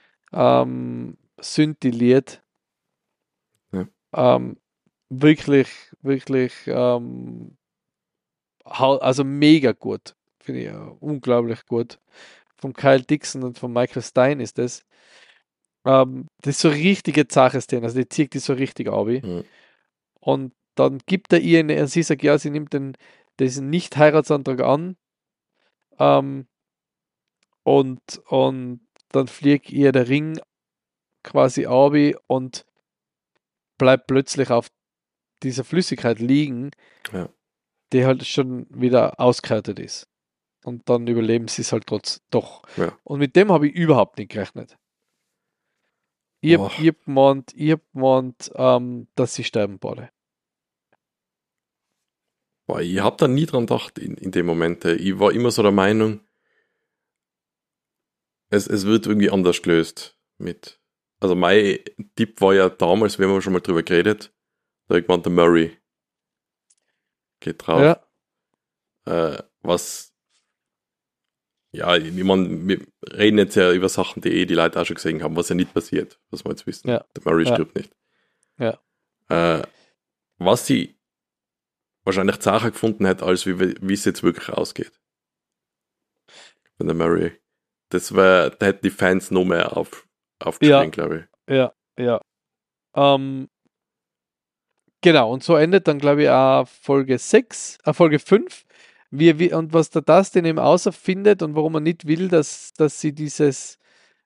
Synthi-Lied. Ja. Wirklich, wirklich also mega gut. Finde ich unglaublich gut. Von Kyle Dixon und von Michael Stein ist das. Das ist so richtige Sache-Szene, also die zieht die so richtig ab. Und dann gibt er ihr, sie sagt, ja, sie nimmt diesen Nicht-Heiratsantrag an. Und dann fliegt ihr der Ring quasi ab und bleibt plötzlich auf dieser Flüssigkeit liegen, die halt schon wieder ausgehärtet ist. Und dann überleben sie es halt doch. Ja. Und mit dem habe ich überhaupt nicht gerechnet. Ich hab gemeint, dass sie sterben beide. Ich habe da nie dran gedacht in dem Moment. Ich war immer so der Meinung, es wird irgendwie anders gelöst mit. Also mein Tipp war ja damals, wir haben schon mal drüber geredet, da ich meinte, der Murray geht drauf. Ja. Ich meine, wir reden jetzt ja über Sachen, die die Leute auch schon gesehen haben, was ja nicht passiert, was wir jetzt wissen. Ja. Der Murray stirbt nicht. Ja. Was sie wahrscheinlich zacher gefunden hätte, als wie es jetzt wirklich ausgeht. Von der Murray. Da hätten die Fans noch mehr aufgeschrien, glaube ich. Ja. Genau, und so endet dann, glaube ich, auch Folge 5. Und was der Dustin eben außerfindet und warum er nicht will, dass sie diese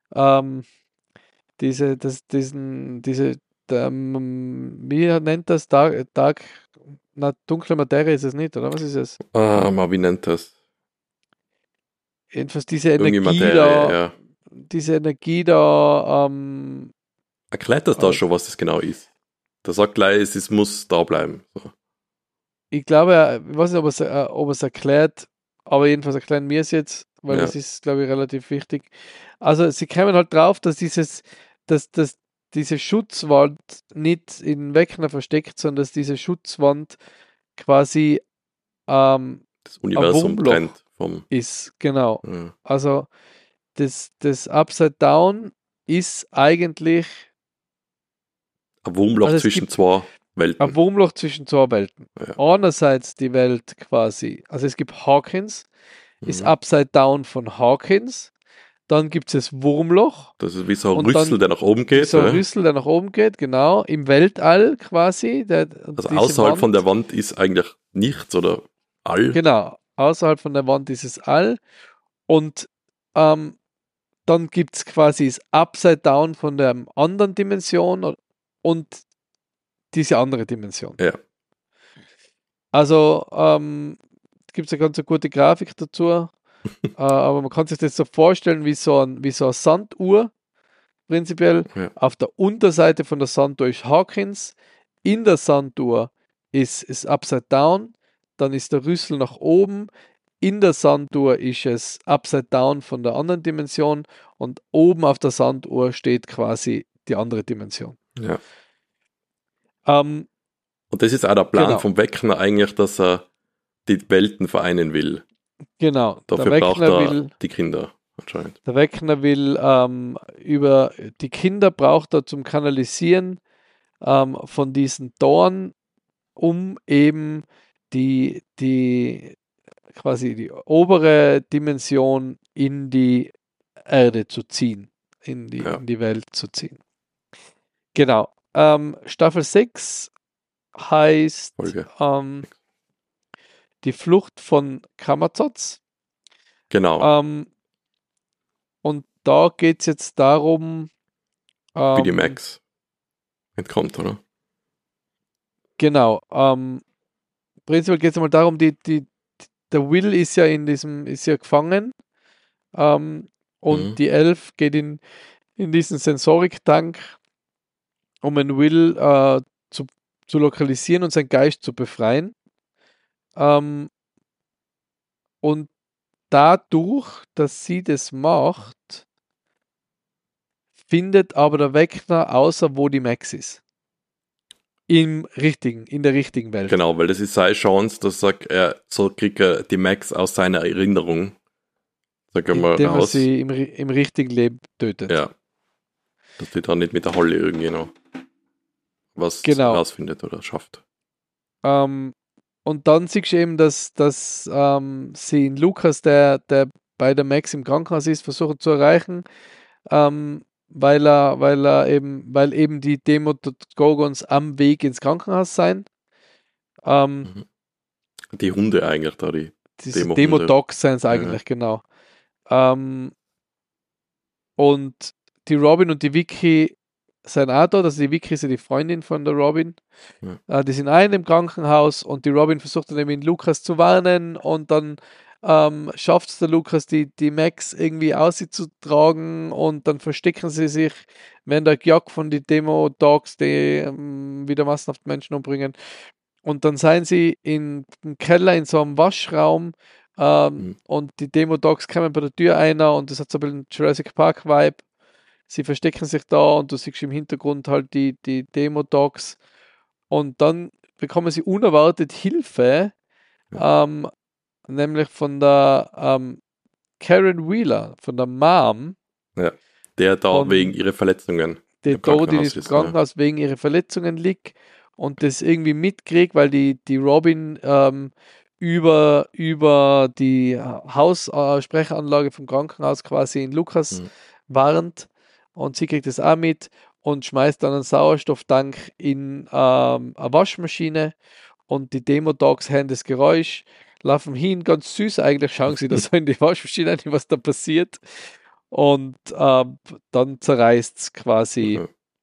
wie nennt das? Dunkle Materie ist es nicht, oder was ist es? Wie nennt das? Jedenfalls diese Energie Materie, ja. Diese Energie da. Erklärt das da schon, was das genau ist? Der sagt gleich, es muss da bleiben. So. Ich glaube, ich weiß nicht, ob er es erklärt, aber jedenfalls erklären wir es jetzt, weil das ist, glaube ich, relativ wichtig. Also sie kommen halt drauf, dass diese Schutzwand nicht in Wegner versteckt, sondern dass diese Schutzwand quasi das Universum trennt vom ist, genau. Ja. Also das Upside Down ist eigentlich ein Wurmloch zwischen zwei Welten. Ein Wurmloch zwischen zwei Welten. Ja. Einerseits die Welt quasi, also es gibt Hawkins, ist Upside Down von Hawkins. Dann gibt es das Wurmloch. Das ist wie so ein Rüssel, der nach oben geht. So ein Rüssel, der nach oben geht, genau. Im Weltall quasi. Also außerhalb von der Wand ist eigentlich nichts oder All. Genau, außerhalb von der Wand ist es All. Und dann gibt es quasi das Upside Down von der anderen Dimension und diese andere Dimension. Ja. Also gibt es eine ganz gute Grafik dazu. Aber man kann sich das so vorstellen wie so eine Sanduhr prinzipiell. Ja. Auf der Unterseite von der Sanduhr ist Hawkins. In der Sanduhr ist Upside Down. Dann ist der Rüssel nach oben. In der Sanduhr ist es Upside Down von der anderen Dimension. Und oben auf der Sanduhr steht quasi die andere Dimension. Ja. Und das ist auch der Plan vom Vecna eigentlich, dass er die Welten vereinen will. Genau. Dafür braucht er die Kinder anscheinend. Der Vecna will über die Kinder braucht er zum Kanalisieren von diesen Toren, um eben die quasi die obere Dimension in die Erde zu ziehen, in die Welt zu ziehen. Genau. Staffel 6 heißt die Flucht von Kamazotz. Genau. Und da geht es jetzt darum, wie die Max entkommt, oder? Genau. Prinzipiell geht es einmal darum, der Will ist ja gefangen und die Elf geht in diesen Sensorik-Tank, um den Will zu lokalisieren und seinen Geist zu befreien. Und dadurch, dass sie das macht, findet aber der Vecna außer, wo die Max ist. In der richtigen Welt. Genau, weil das ist seine Chance, dass so kriegt er die Max aus seiner Erinnerung. Indem er sie im richtigen Leben tötet. Ja. Dass die dann nicht mit der Holle irgendwie noch was rausfindet oder schafft. Und dann siehst du eben, dass sie in Lukas, der bei der Max im Krankenhaus ist, versuchen zu erreichen, weil eben die Demogorgons am Weg ins Krankenhaus sein. Die Hunde eigentlich da, diese Demodogs sind es eigentlich, genau. Und die Robin und die Vicky sind auch da, also die Vicky ist ja die Freundin von der Robin. Ja. Die sind auch in dem Krankenhaus und die Robin versucht dann eben Lukas zu warnen und dann schafft es der Lukas, die Max irgendwie auszutragen und dann verstecken sie sich, werden da gejagt von den Demo-Dogs, die wieder massenhaft Menschen umbringen. Und dann seien sie im Keller in so einem Waschraum und die Demo-Dogs kommen bei der Tür einer und das hat so ein bisschen Jurassic Park-Vibe. Sie verstecken sich da und du siehst im Hintergrund halt die Demo-Dogs und dann bekommen sie unerwartet Hilfe, nämlich von der Karen Wheeler, von der Mom. Ja, der da wegen ihrer Verletzungen. Der da im Krankenhaus wegen ihrer Verletzungen liegt und das irgendwie mitkriegt, weil die Robin über die Haussprechanlage vom Krankenhaus quasi in Lukas warnt und sie kriegt das auch mit und schmeißt dann einen Sauerstofftank in eine Waschmaschine und die Demo-Dogs hören das Geräusch, laufen hin, ganz süß eigentlich, schauen sie da so in die Waschmaschine, was da passiert und dann zerreißt es quasi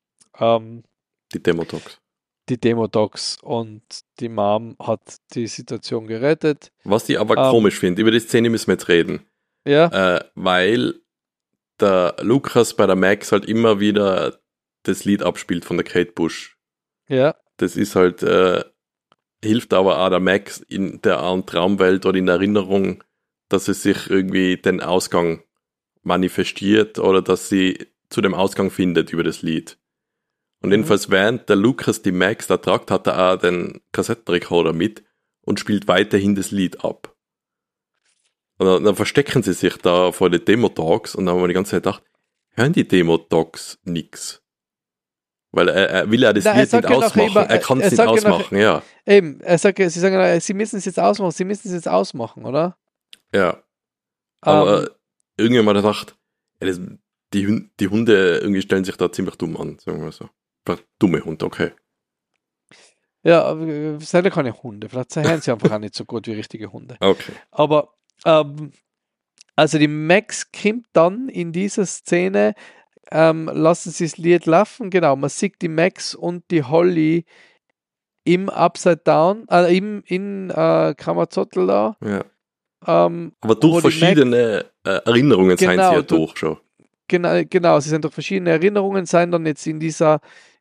die Demo-Dogs. Die Demo-Dogs und die Mom hat die Situation gerettet. Was ich aber komisch finde, über die Szene müssen wir jetzt reden. Ja. Weil der Lukas bei der Max halt immer wieder das Lied abspielt von der Kate Bush. Ja. Das ist halt, hilft aber auch der Max in der Traumwelt oder in der Erinnerung, dass es sich irgendwie den Ausgang manifestiert oder dass sie zu dem Ausgang findet über das Lied. Und jedenfalls, während der Lukas die Max da tragt, hat er auch den Kassettenrekorder mit und spielt weiterhin das Lied ab. Und dann verstecken sie sich da vor den Demo-Dogs und dann haben wir die ganze Zeit gedacht, hören die Demo-Docs nix. Weil er will ja das Lied nicht ausmachen. Er kann es nicht ausmachen, ja. Eben, sie sagen, sie müssen es jetzt ausmachen, oder? Ja. Aber irgendjemand hat gedacht, ja, die Hunde irgendwie stellen sich da ziemlich dumm an, sagen wir so. Dumme Hunde, okay. Ja, aber sind ja keine Hunde. Vielleicht hören sie einfach auch nicht so gut wie richtige Hunde. Okay. Aber, also die Max kommt dann in dieser Szene, lassen sie das Lied laufen, genau, man sieht die Max und die Holly im Upside Down, in Kamazotl da. Ja. Aber durch verschiedene Erinnerungen seien sie ja durch schon. Genau, sie sind durch verschiedene Erinnerungen, sind dann jetzt in dieser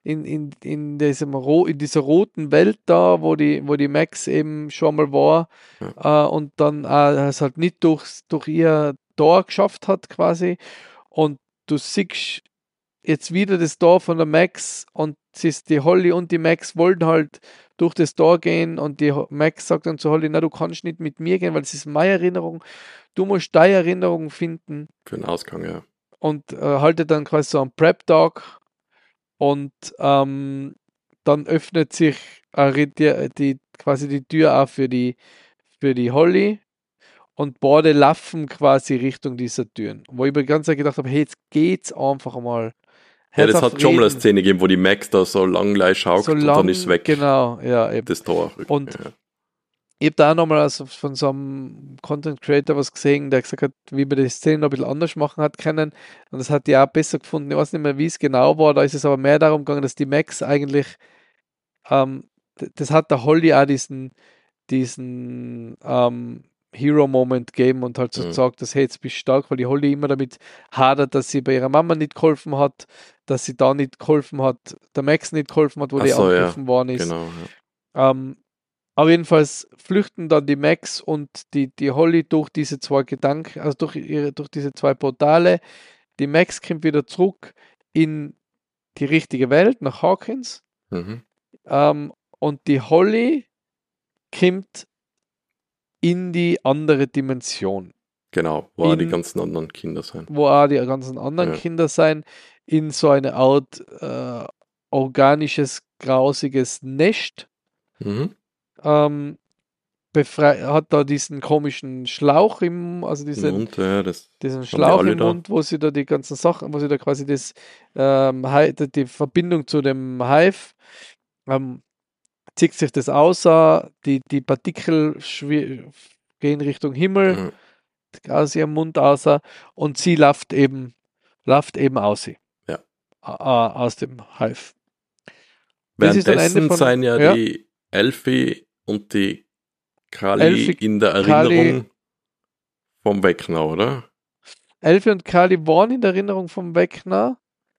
roten Welt da, wo die Max eben schon mal war, und dann es halt nicht durch ihr Tor geschafft hat quasi, und du siehst jetzt wieder das Tor von der Max, und die Holly und die Max wollten halt durch das Tor gehen, und die Max sagt dann zu Holly, na, du kannst nicht mit mir gehen, weil es ist meine Erinnerung, du musst deine Erinnerung finden. Für den Ausgang, ja. Und haltet dann quasi so einen Prep-Talk, und dann öffnet sich quasi die Tür auch für die Holly, und beide laufen quasi Richtung dieser Türen. Wo ich mir ganz gedacht habe, hey, jetzt geht's einfach mal. Ja, das hat schon mal eine Szene gegeben, wo die Max da so lang gleich schaut und dann ist weg. Genau, ja, eben. Das Tor. Und ich habe da auch nochmal von so einem Content Creator was gesehen, der gesagt hat, wie man die Szene noch ein bisschen anders machen hat können. Und das hat die auch besser gefunden. Ich weiß nicht mehr, wie es genau war. Da ist es aber mehr darum gegangen, dass die Max eigentlich, das hat der Holly auch diesen Hero-Moment gegeben und halt so gesagt, dass, hey, jetzt bist du stark, weil die Holly immer damit hadert, dass sie bei ihrer Mama nicht geholfen hat, dass sie da nicht geholfen hat, der Max nicht geholfen hat, wo die angegriffen worden ist. Genau, ja. Aber jedenfalls flüchten dann die Max und die Holly durch diese zwei Gedanken, also durch diese zwei Portale. Die Max kommt wieder zurück in die richtige Welt, nach Hawkins. Und die Holly kommt in die andere Dimension. Genau, wo auch die ganzen anderen Kinder sein. Wo auch die ganzen anderen Kinder sein, in so eine Art organisches, grausiges Nest. Hat da diesen komischen Schlauch diesen Schlauch im Mund, wo sie da die ganzen Sachen, wo sie da quasi die Verbindung zu dem Hive, zieht sich das außer, die Partikel gehen Richtung Himmel, aus ihrem Mund außer, und sie läuft eben aus. Ja. Aus dem Hive. Währenddessen seien ja die Elfie und die Kali in der Erinnerung vom Vecna, oder? Elfie und Kali waren in der Erinnerung vom Vecna,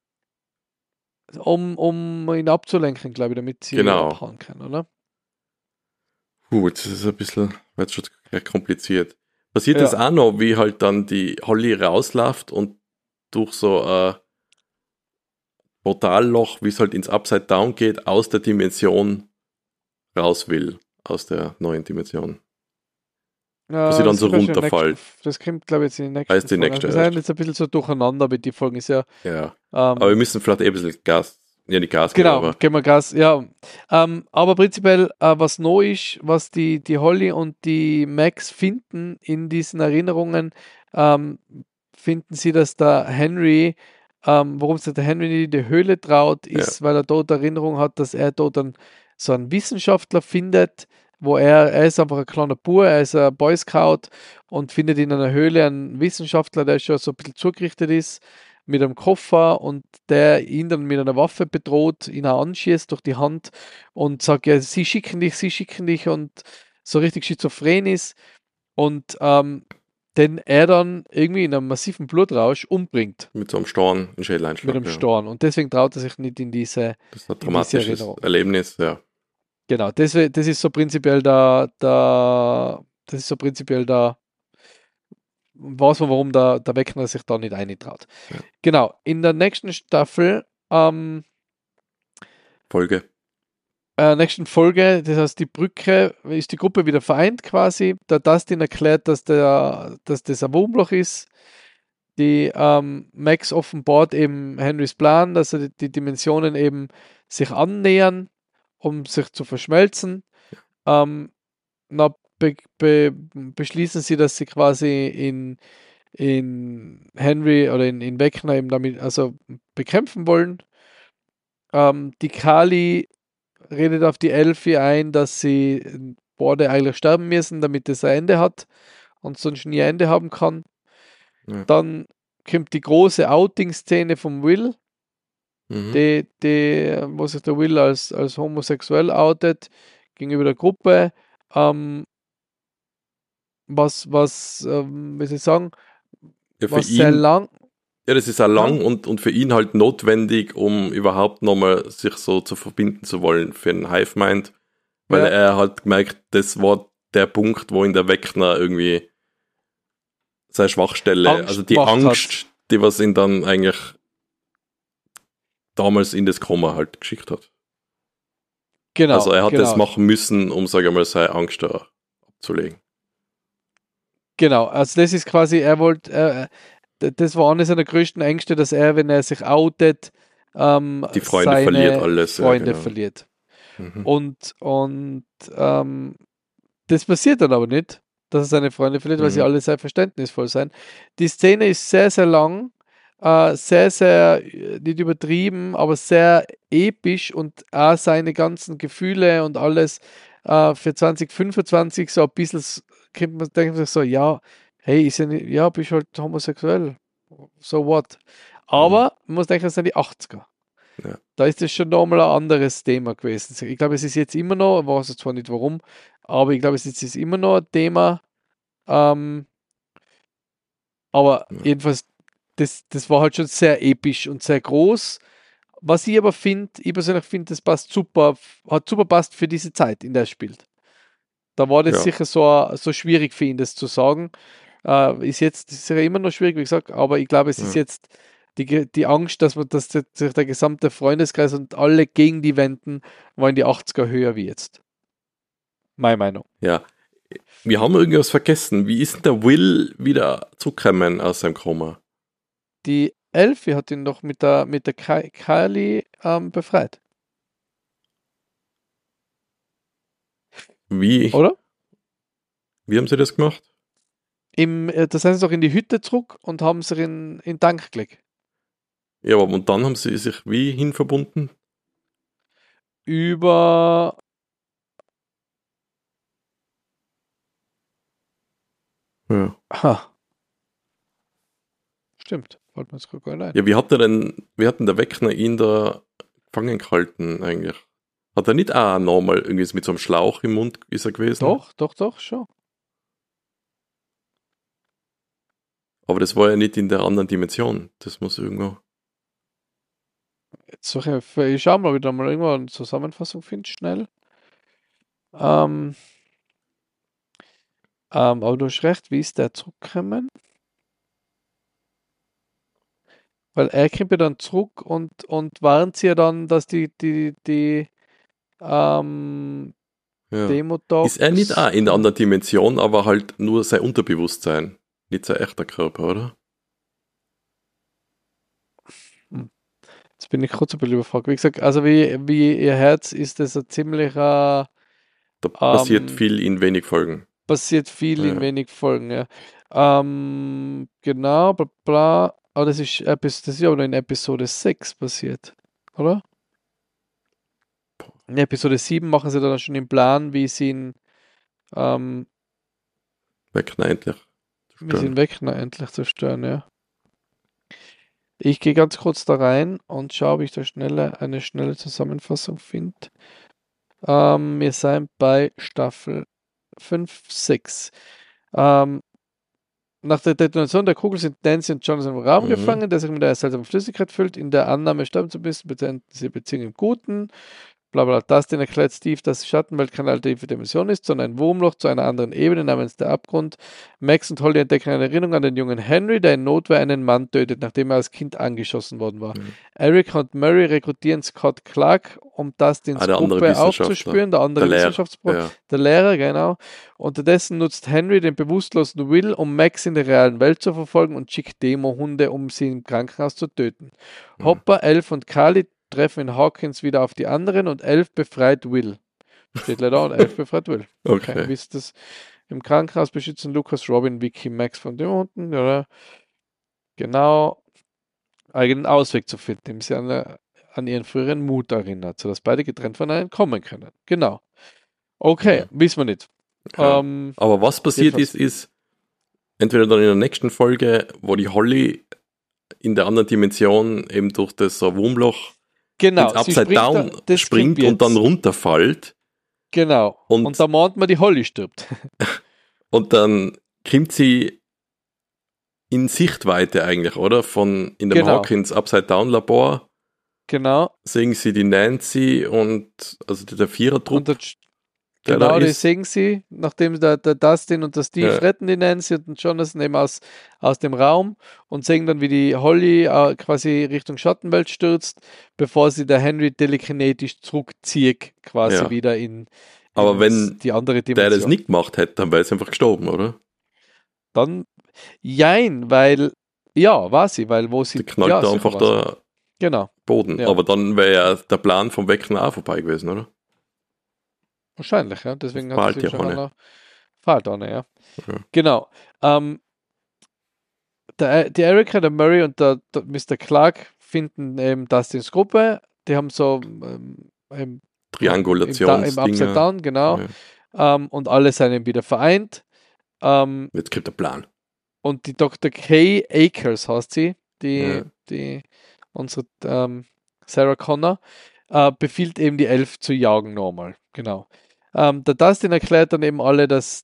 um ihn abzulenken, glaube ich, damit sie abhauen können, oder? Gut, das ist ein bisschen, wird schon kompliziert. Passiert das auch noch, wie halt dann die Holly rausläuft und durch so ein Portalloch, wie es halt ins Upside Down geht, aus der Dimension raus will, aus der neuen Dimension. Ja, wo sie dann so runterfällt. Das kommt, glaube ich, jetzt in die nächste Folge. Wir sind jetzt ein bisschen so durcheinander mit den Folgen. Ist ja, aber wir müssen vielleicht ein bisschen Gas, nicht Gas geben. Genau, geben wir Gas, ja. Aber prinzipiell, was neu ist, was die Holly und die Max finden in diesen Erinnerungen, finden sie, dass der Henry, warum sich der Henry nicht in die Höhle traut, ist, weil er dort Erinnerung hat, dass er dort so einen Wissenschaftler findet, wo er ist einfach ein kleiner Bub, er ist ein Boy Scout und findet in einer Höhle einen Wissenschaftler, der schon so ein bisschen zugerichtet ist, mit einem Koffer, und der ihn dann mit einer Waffe bedroht, ihn auch anschießt durch die Hand und sagt, ja, sie schicken dich, und so richtig schizophren ist, und den er dann irgendwie in einem massiven Blutrausch umbringt. Mit so einem Storn, ein Schädeleinschlag. Mit einem Storn, und deswegen traut er sich nicht in diese Das ist ein dramatisches Erlebnis, ja. Genau, das ist so prinzipiell weiß man, warum der Vecna sich da nicht eintraut. Ja. Genau, in der nächsten Staffel, nächsten Folge, das heißt die Brücke, ist die Gruppe wieder vereint quasi. Der Dustin erklärt, dass das ein Wurmloch ist. Max offenbart eben Henrys Plan, dass er die Dimensionen eben sich annähern, um sich zu verschmelzen. Na, beschließen sie, dass sie quasi in Henry oder in Vecna eben damit also bekämpfen wollen. Die Kali redet auf die Elfi ein, dass sie Borde eigentlich sterben müssen, damit es ein Ende hat und sonst nie ein Ende haben kann. Ja. Dann kommt die große Outing-Szene vom Will, wo sich der Will als homosexuell outet gegenüber der Gruppe. Wie soll ich sagen, Ja, für was sehr ihn, lang. ja, das ist auch lang und für ihn halt notwendig, um überhaupt nochmal sich so zu verbinden zu wollen für einen Hive-Mind, weil er halt gemerkt, das war der Punkt, wo in der Vecna irgendwie seine Schwachstelle, Angst also die gemacht Angst, hat. die was ihn dann eigentlich damals in das Koma halt geschickt hat. Genau. Also er hat das machen müssen, um, sage ich mal, seine Angst da abzulegen. Genau, also das ist quasi, das war eine seiner größten Ängste, dass er, wenn er sich outet, Die Freunde seine verliert alles. Freunde Ja, genau. verliert. Und das passiert dann aber nicht, dass er seine Freunde verliert, weil sie alle sehr verständnisvoll sind. Die Szene ist sehr, sehr lang, sehr, sehr, nicht übertrieben, aber sehr episch und auch seine ganzen Gefühle und alles für 2025 so ein bisschen, denkt man so, ja, hey, ist ja nicht, ja, bist halt homosexuell, so what? Aber man muss denken, das sind die 80er. Ja. Da ist das schon nochmal ein anderes Thema gewesen. Ich glaube, es ist jetzt immer noch, ich weiß zwar nicht warum, aber ich glaube, es ist immer noch ein Thema. Aber jedenfalls, das war halt schon sehr episch und sehr groß. Was ich aber finde, ich persönlich finde, das passt super, hat super passt für diese Zeit, in der es spielt. Da war das sicher so schwierig für ihn, das zu sagen. Ist ja immer noch schwierig, wie gesagt, aber ich glaube, es ist jetzt die Angst, dass sich der gesamte Freundeskreis und alle gegen die wenden, war in die 80er höher wie jetzt. Meine Meinung. Ja. Wir haben irgendwas vergessen. Wie ist denn der Will wieder zurückgekommen aus seinem Koma? Die Elfie hat ihn doch mit der Kylie befreit. Wie? Oder? Wie haben sie das gemacht? Da sind sie doch in die Hütte zurück und haben sich in den Tank gelegt. Ja, aber und dann haben sie sich wie hinverbunden? Über. Ja. Ha. Stimmt, fällt mir jetzt gar nicht ein. Ja, wie hat denn der Vecna ihn da gefangen gehalten eigentlich? Hat er nicht auch nochmal irgendwie mit so einem Schlauch im Mund ist er gewesen? Doch, schon. Aber das war ja nicht in der anderen Dimension. Das muss irgendwo. Jetzt ich schau mal wieder mal irgendwo eine Zusammenfassung finde, schnell. Aber du hast recht, wie ist der zurückgekommen? Weil er kommt ja dann zurück und warnt sie ja dann, dass die Demo-Dogs... Ist er nicht auch in der anderen Dimension, aber halt nur sein Unterbewusstsein, nicht sein echter Körper, oder? Jetzt bin ich kurz ein bisschen überfragt. Wie gesagt, also wie ihr Herz ist das ein ziemlicher... Da passiert viel in wenig Folgen. Passiert viel in wenig Folgen, ja. Genau, bla bla. Aber das ist aber nur in Episode 6 passiert, oder? In Episode 7 machen sie dann schon den Plan, wie sie ihn Vecna endlich zerstören, ja. Ich gehe ganz kurz da rein und schaue, ob ich da eine schnelle Zusammenfassung finde. Wir sind bei Staffel 5, 6. Nach der Detonation der Kugel sind Nancy und Jonathan im Raum gefangen, der sich mit einer seltsamen Flüssigkeit füllt. In der Annahme sterben zu müssen, beenden sie Beziehungen im Guten. bla bla. Dustin erklärt Steve, dass die Schattenwelt keine alternative Dimension ist, sondern ein Wurmloch zu einer anderen Ebene namens der Abgrund. Max und Holly entdecken eine Erinnerung an den jungen Henry, der in Notwehr einen Mann tötet, nachdem er als Kind angeschossen worden war. Eric und Murray rekrutieren Scott Clark, um Dustins der andere Gruppe Wissenschaftler. aufzuspüren, der andere Wissenschaftsprof, der Lehrer, genau. Unterdessen nutzt Henry den bewusstlosen Will, um Max in der realen Welt zu verfolgen und schickt Demo-Hunde, um sie im Krankenhaus zu töten. Hopper, Elf und Carly treffen in Hawkins wieder auf die anderen und Elf befreit Will. Steht leider und Elf befreit Will. Okay. Wie ist das? Im Krankenhaus beschützen Lucas, Robin, Vicky, Max von den Hunden, oder? Genau. Eigenen Ausweg zu finden, indem sie an ihren früheren Mut erinnert, sodass beide getrennt voneinander kommen können. Genau. Okay, wissen wir nicht. Ja. Aber was passiert ist entweder dann in der nächsten Folge, wo die Holly in der anderen Dimension eben durch das Wurmloch ins Upside Down springt und dann runterfällt. Genau. Und da meint man, die Holly stirbt. Und dann kommt sie in Sichtweite eigentlich, oder? In dem Hawkins Upside Down Labor. Genau. Sehen sie die Nancy und also der Vierertrupp. Genau, die sehen sie, nachdem der Dustin und der Steve retten die Nancy und den Jonathan eben aus dem Raum und sehen dann, wie die Holly quasi Richtung Schattenwelt stürzt, bevor sie der Henry telekinetisch zurückzieht, quasi wieder in aber wenn die andere Dimension. Der das nicht gemacht hätte, dann wäre es einfach gestorben, oder? Dann, jein, weil, war sie, weil wo sie... Die knallt da einfach der Boden. Ja. Aber dann wäre ja der Plan vom Wecken auch vorbei gewesen, oder? Wahrscheinlich, ja. Deswegen hat sie schon einer Fahrt auch, ja. Genau. Die Erika, der Murray und der Mr. Clark finden eben Dustins Gruppe. Die haben so Triangulations im Upside Down, genau. Ja. Und alle sind eben wieder vereint. Jetzt kommt der Plan. Und die Dr. Kay Akers heißt sie, die unsere Sarah Connor, befiehlt eben die Elf zu jagen nochmal. Genau. Der Dustin erklärt dann eben alle, dass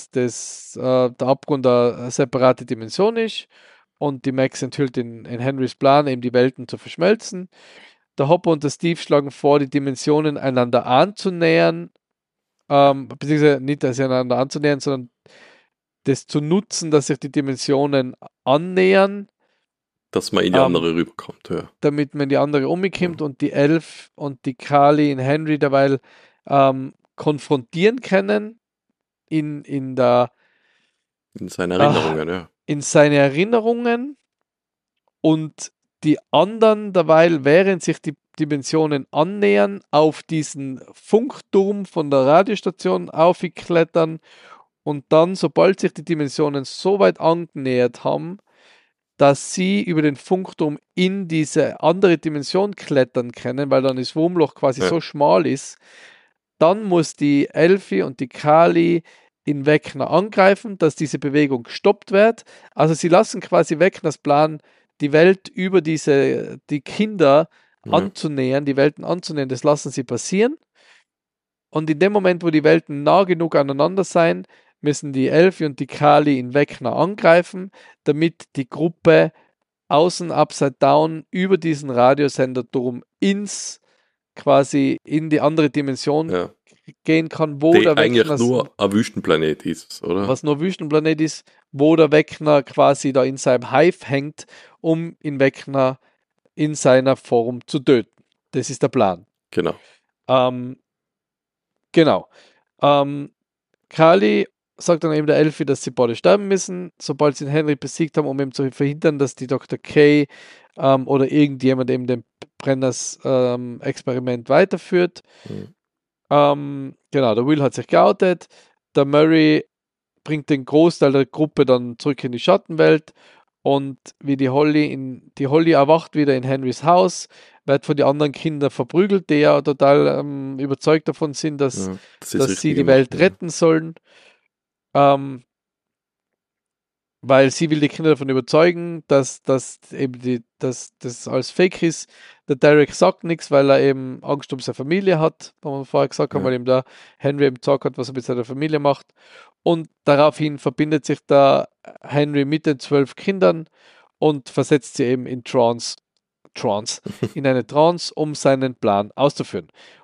der Abgrund eine separate Dimension ist und die Max enthüllt in Henrys Plan, eben die Welten zu verschmelzen. Der Hopper und der Steve schlagen vor, die Dimensionen einander anzunähern, beziehungsweise nicht einander anzunähern, sondern das zu nutzen, dass sich die Dimensionen annähern. Dass man in die andere rüberkommt, ja. Damit man in die andere umkommt und die Elf und die Carly in Henry derweil konfrontieren können in seinen Erinnerungen, ja. In seine Erinnerungen und die anderen derweil, während sich die Dimensionen annähern, auf diesen Funkturm von der Radiostation aufklettern und dann, sobald sich die Dimensionen so weit angenähert haben, dass sie über den Funkturm in diese andere Dimension klettern können, weil dann das Wurmloch quasi so schmal ist, dann muss die Elfie und die Carly in Vecna angreifen, dass diese Bewegung gestoppt wird. Also sie lassen quasi Vecnas Plan, die Welt über die Kinder anzunähern, die Welten anzunähern, das lassen sie passieren. Und in dem Moment, wo die Welten nah genug aneinander sein, müssen die Elfie und die Carly in Vecna angreifen, damit die Gruppe außen Upside Down über diesen Radiosender drum quasi in die andere Dimension gehen kann, wo der eigentlich nur ein Wüstenplanet ist, oder? Was nur ein Wüstenplanet ist, wo der Vecna quasi da in seinem Hive hängt, um in Vecna in seiner Form zu töten. Das ist der Plan. Genau. Carly sagt dann eben der Elfie, dass sie beide sterben müssen, sobald sie den Henry besiegt haben, um eben zu verhindern, dass die Dr. Kay oder irgendjemand eben den Brenners Experiment weiterführt. Genau, der Will hat sich geoutet, der Murray bringt den Großteil der Gruppe dann zurück in die Schattenwelt und wie die Holly erwacht wieder in Henrys Haus, wird von den anderen Kindern verprügelt, die ja total überzeugt davon sind, dass sie die Welt retten sollen. Weil sie will die Kinder davon überzeugen, dass das alles Fake ist. Der Derek sagt nichts, weil er eben Angst um seine Familie hat, wo wir vorher gesagt haben, weil ihm der Henry eben gesagt hat, was er mit seiner Familie macht. Und daraufhin verbindet sich der Henry mit den 12 Kindern und versetzt sie eben in eine Trance, um seinen Plan auszuführen.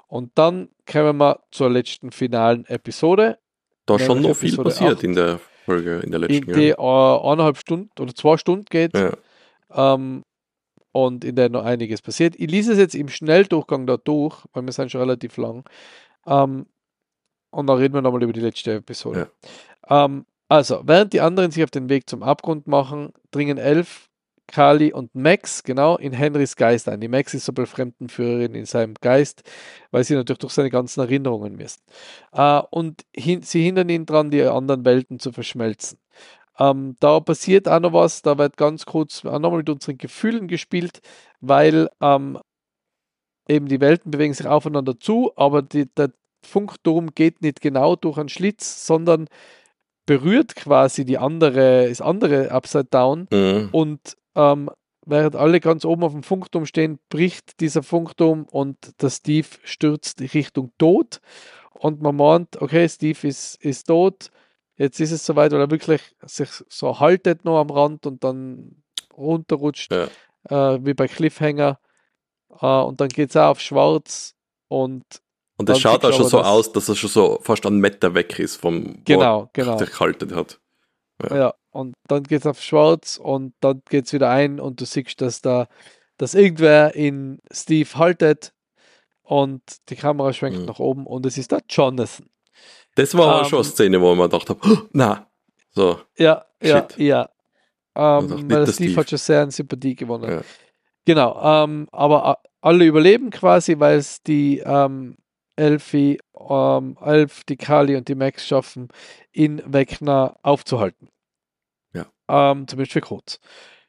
Und dann kommen wir zur letzten finalen Episode. Da ist schon noch viel Episode passiert 8, in der Folge, in der letzten. in die 1,5 Stunden oder 2 Stunden geht. Ja. Und in der noch einiges passiert. Ich lese es jetzt im Schnelldurchgang da durch, weil wir sind schon relativ lang. Und dann reden wir nochmal über die letzte Episode. Also, während die anderen sich auf den Weg zum Abgrund machen, dringen Elf, Kali und Max genau in Henrys Geist ein. Die Max ist so Fremdenführerin in seinem Geist, weil sie natürlich durch seine ganzen Erinnerungen misst. Und sie hindern ihn daran, die anderen Welten zu verschmelzen. Da passiert auch noch was, da wird ganz kurz auch nochmal mit unseren Gefühlen gespielt, weil eben die Welten bewegen sich aufeinander zu, aber der Funkturm geht nicht genau durch einen Schlitz, sondern berührt quasi das andere Upside Down und während alle ganz oben auf dem Funkturm stehen, bricht dieser Funkturm und der Steve stürzt Richtung Tod und man meint, okay, Steve ist tot, jetzt ist es soweit, weil er wirklich sich so haltet noch am Rand und dann runterrutscht, wie bei Cliffhanger, und dann geht es auch auf schwarz und es schaut auch schon so aus, dass er schon so fast einen Meter weg ist vom genau. sich gehalten hat. Ja, und dann geht es auf schwarz und dann geht es wieder ein und du siehst, dass irgendwer in Steve haltet und die Kamera schwenkt nach oben und es ist der Jonathan. Das war schon eine Szene, wo ich mir gedacht habe, oh, na, so. Ja. Weil der Steve hat schon sehr an Sympathie gewonnen. Ja. Genau, aber alle überleben quasi, weil es die Elf, die Kali und die Max schaffen, ihn Vecna aufzuhalten. Ja. Zumindest für kurz.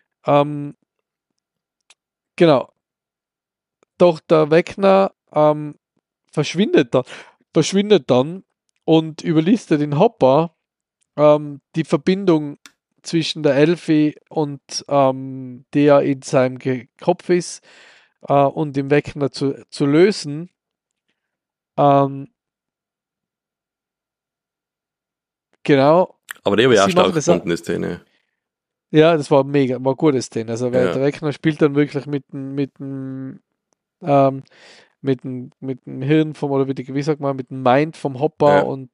Genau. Doch der Vecna verschwindet dann und überlistet den Hopper die Verbindung zwischen der Elfi und der in seinem Kopf ist und dem Vecna zu lösen. Genau. Aber der war ja auch stark gefunden, die Szene. Ja, das war eine gute Szene. Also der Vecna spielt dann wirklich mit dem Hirn vom, oder wie sagt man, mit dem Mind vom Hopper und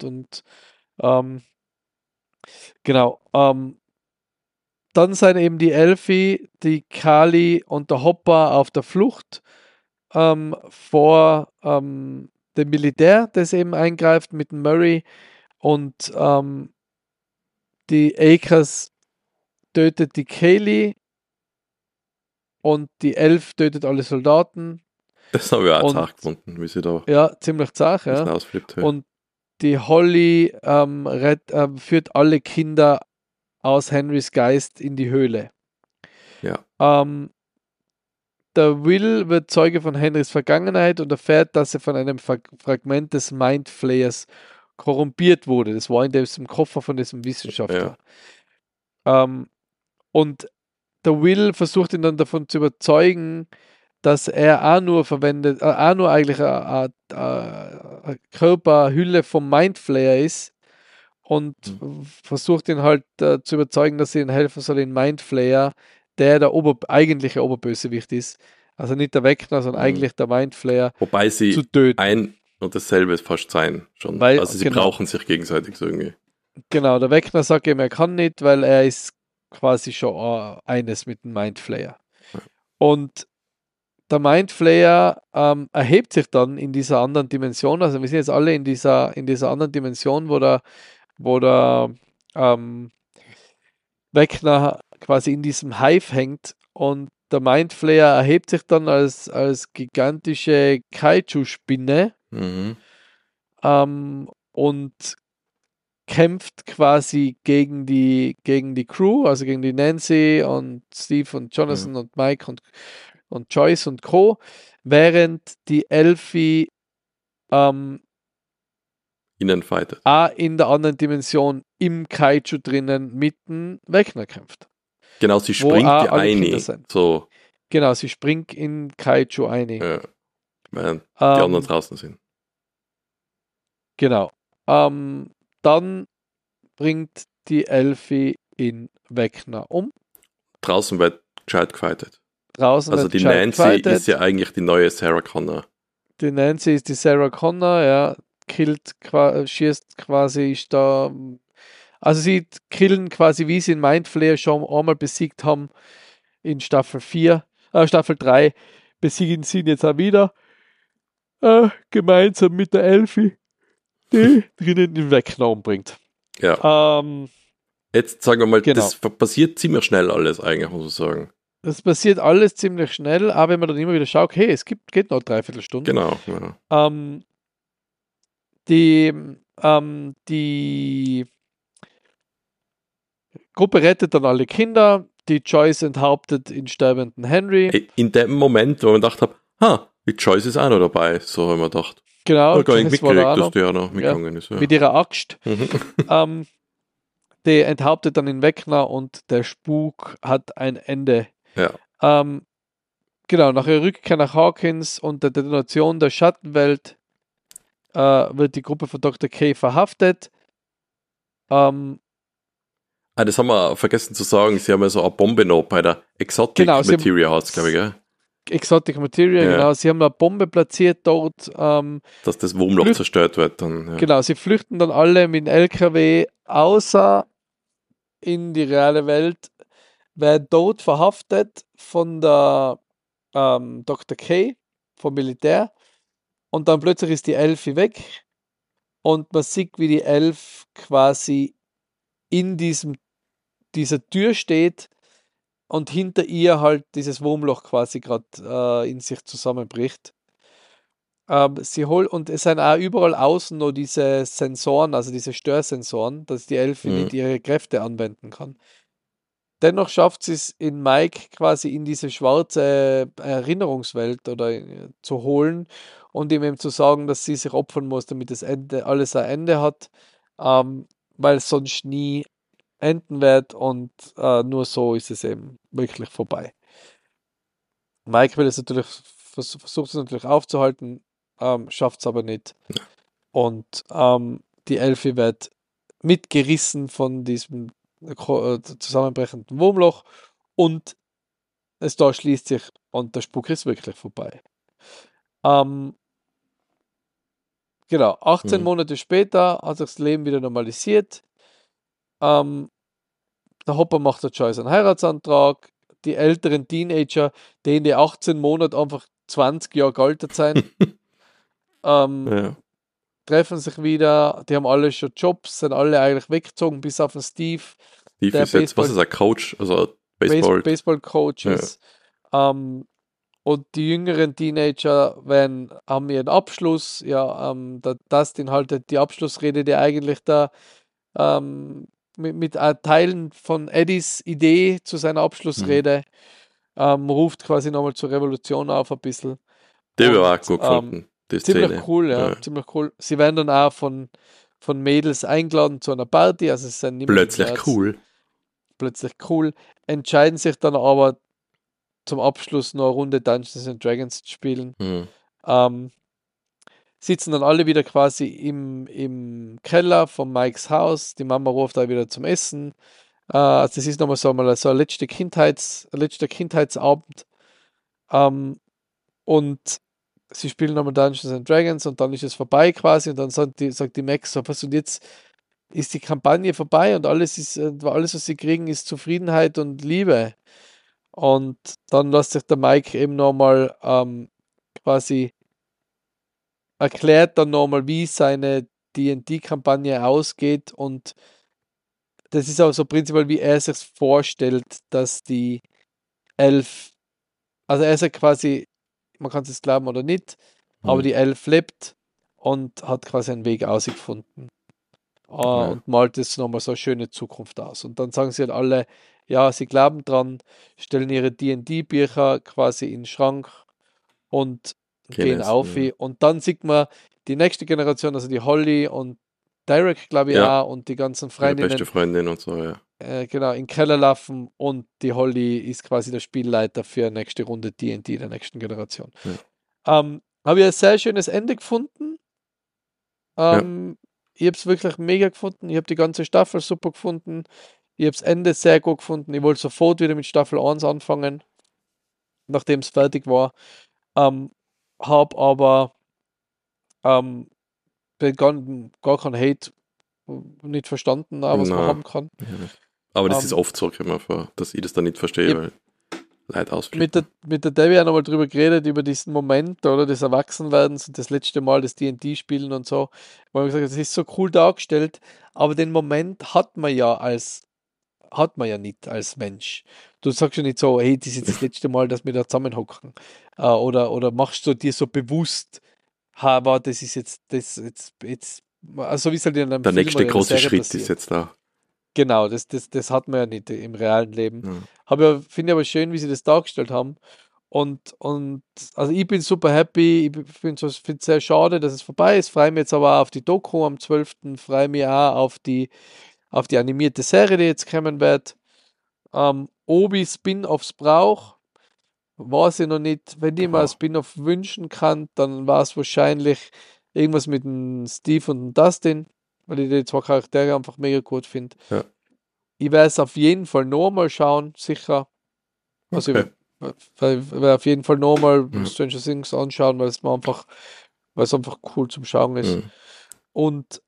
genau. Dann sind eben die Elfi, die Kali und der Hopper auf der Flucht vor dem Militär, das eben eingreift mit dem Murray und die Akers tötet die Kaylee und die Elf tötet alle Soldaten. Das habe ich auch zart gefunden, wie sie da ziemlich zart, ausflippt. Und die Holly führt alle Kinder aus Henrys Geist in die Höhle. Ja. Der Will wird Zeuge von Henrys Vergangenheit und erfährt, dass er von einem Fragment des Mindflayers korrumpiert wurde. Das war in diesem Koffer von diesem Wissenschaftler. Und der Will versucht ihn dann davon zu überzeugen, dass er auch nur eigentlich eine Körperhülle vom Mindflayer ist und versucht ihn halt zu überzeugen, dass sie ihm helfen soll in Mindflayer, der eigentliche Oberbösewicht ist. Also nicht der Vecna, sondern eigentlich der Mindflayer. Wobei sie zu töten. ein und dasselbe fast sein schon. Also sie brauchen sich gegenseitig so irgendwie. Genau, der Vecna sagt ihm, er kann nicht, weil er ist quasi schon eines mit dem Mindflayer. Und der Mindflayer erhebt sich dann in dieser anderen Dimension. Also wir sind jetzt alle in dieser anderen Dimension, wo der Vecna quasi in diesem Hive hängt und der Mindflayer erhebt sich dann als gigantische Kaiju-Spinne und kämpft quasi gegen die Crew, also gegen die Nancy und Steve und Jonathan und Mike und Joyce und Co., während die Elfi ihnen fightet. In der anderen Dimension im Kaiju drinnen mit dem Vecna kämpft. Genau, sie springt ja eine. So. Genau, sie springt in Kaiju eine. Ja, weil die anderen draußen sind. Genau. Dann bringt die Elfi in Vecna um. Draußen wird gescheit gefightet. Also die Nancy ist ja eigentlich die neue Sarah Connor. Die Nancy ist die Sarah Connor, ja, schießt quasi, ist da, also sie killen quasi, wie sie in Mind Flayer schon einmal besiegt haben in Staffel 4, Staffel 3, besiegen sie ihn jetzt auch wieder, gemeinsam mit der Elfie, die drinnen den Wegner umbringt. Ja. Jetzt sagen wir mal, genau. Das passiert ziemlich schnell alles eigentlich, muss ich sagen. Das passiert alles ziemlich schnell, aber wenn man dann immer wieder schaut, hey, geht noch 3/4 Stunde. Genau. Ja. Die Gruppe rettet dann alle Kinder, die Joyce enthauptet den sterbenden Henry. In dem Moment, wo man gedacht hat, die Joyce ist auch noch dabei, so haben wir gedacht. Genau, gar nicht mitgekriegt, dass der noch mitgegangen ist. Ja. Mit ihrer Axt. Die enthauptet dann den Wegner und der Spuk hat ein Ende. Ja. Genau, nach ihrer Rückkehr nach Hawkins und der Detonation der Schattenwelt wird die Gruppe von Dr. K verhaftet. Das haben wir vergessen zu sagen, sie haben ja so eine Bombe noch bei der Exotic Material House, glaube ich, gell? Exotic Material, genau. Sie haben eine Bombe platziert dort. Dass das Wurmloch zerstört wird dann. Ja. Genau, sie flüchten dann alle mit dem LKW außer in die reale Welt, werden dort verhaftet von der Dr. K, vom Militär. Und dann plötzlich ist die Elfie weg und man sieht, wie die Elf quasi in dieser Tür steht und hinter ihr halt dieses Wurmloch quasi gerade in sich zusammenbricht. Und es sind auch überall außen noch diese Sensoren, also diese Störsensoren, dass die Elfie nicht ihre Kräfte anwenden kann. Dennoch schafft sie es in Mike quasi in diese schwarze Erinnerungswelt zu holen und ihm eben zu sagen, dass sie sich opfern muss, damit das alles ein Ende hat, weil es sonst nie enden wird und nur so ist es eben wirklich vorbei. Mike will es natürlich, versucht es natürlich aufzuhalten, schafft es aber nicht. Und die Elfie wird mitgerissen von diesem zusammenbrechenden Wurmloch und das Tor schließt sich und der Spuk ist wirklich vorbei. Genau, 18 Monate später hat sich das Leben wieder normalisiert. Der Hopper macht der Joyce einen Heiratsantrag. Die älteren Teenager, die in die 18 Monate einfach 20 Jahre gealtert sind, treffen sich wieder. Die haben alle schon Jobs, sind alle eigentlich weggezogen, bis auf den Steve. Steve ist jetzt, was ist ein Coach? Also Baseball-Coach ist. Und die jüngeren Teenager haben ihren Abschluss. Der Dustin haltet die Abschlussrede, die eigentlich da mit Teilen von Eddies Idee zu seiner Abschlussrede ruft quasi nochmal zur Revolution auf ein bisschen. Der war auch gut gefunden. Ziemlich cool, ziemlich cool. Sie werden dann auch von Mädels eingeladen zu einer Party, also es sind plötzlich cool. Entscheiden sich dann aber zum Abschluss noch eine Runde Dungeons and Dragons zu spielen. Sitzen dann alle wieder quasi im Keller von Mikes Haus. Die Mama ruft da wieder zum Essen. Also das ist nochmal so ein letzter Kindheitsabend. Und sie spielen nochmal Dungeons and Dragons und dann ist es vorbei quasi und dann sagt die Max so, was und jetzt ist die Kampagne vorbei und alles, was sie kriegen, ist Zufriedenheit und Liebe. Und dann lässt sich der Mike eben nochmal quasi erklärt dann nochmal, wie seine D&D-Kampagne ausgeht und das ist auch so prinzipiell, wie er sich vorstellt, dass die Elf, also er ist ja quasi, man kann es glauben oder nicht, aber die Elf lebt und hat quasi einen Weg ausgefunden. Und malt jetzt nochmal so eine schöne Zukunft aus. Und dann sagen sie halt alle, ja, sie glauben dran, stellen ihre D&D-Bücher quasi in den Schrank und gehen auf. Und dann sieht man die nächste Generation, also die Holly und Derek, glaube ich, auch, und die ganzen Freundinnen. Die beste Freundin und so, ja. Genau, in den Keller laufen und die Holly ist quasi der Spielleiter für die nächste Runde D&D der nächsten Generation. Habe ich ein sehr schönes Ende gefunden. Ich habe es wirklich mega gefunden. Ich habe die ganze Staffel super gefunden. Ich habe das Ende sehr gut gefunden. Ich wollte sofort wieder mit Staffel 1 anfangen, nachdem es fertig war. Habe aber Ähm, bin gar kein Hate, nicht verstanden, was man Na, haben kann. ja. Aber das ist Ähm, oft so, dass ich das dann nicht verstehe, ich weil Leute mit ausflippen. der Debbie auch nochmal drüber geredet, über diesen Moment, oder, des Erwachsenwerdens und das letzte Mal das D&D spielen und so. Weil wir gesagt haben, das ist so cool dargestellt, aber den Moment hat man ja nicht als Mensch. Du sagst ja nicht so, hey, das ist jetzt das letzte Mal, dass wir da zusammenhocken. Oder machst du dir so bewusst, aber das ist jetzt, also wie es halt in einem Der Film nächste oder in einer große Serie Schritt ist passiert. jetzt da. Genau, das hat man ja nicht im realen Leben. Ja. Finde aber schön, wie sie das dargestellt haben. Und also ich bin super happy, finde es sehr schade, dass es vorbei ist. Freue mich jetzt aber auch auf die Doku am 12. Freue mich auch auf die animierte Serie, die jetzt kommen wird. Ob ich Spin-offs brauche, weiß ich noch nicht. Wenn ich mal ein Boah. Spin-off wünschen kann, dann war es wahrscheinlich irgendwas mit dem Steve und dem Dustin, weil ich die zwei Charaktere einfach mega gut finde. Ja, Ich werde es auf jeden Fall nochmal schauen, sicher. Also okay. ich werde auf jeden Fall nochmal Ja. Stranger Things anschauen, weil es einfach cool zum Schauen ist. Mhm. Und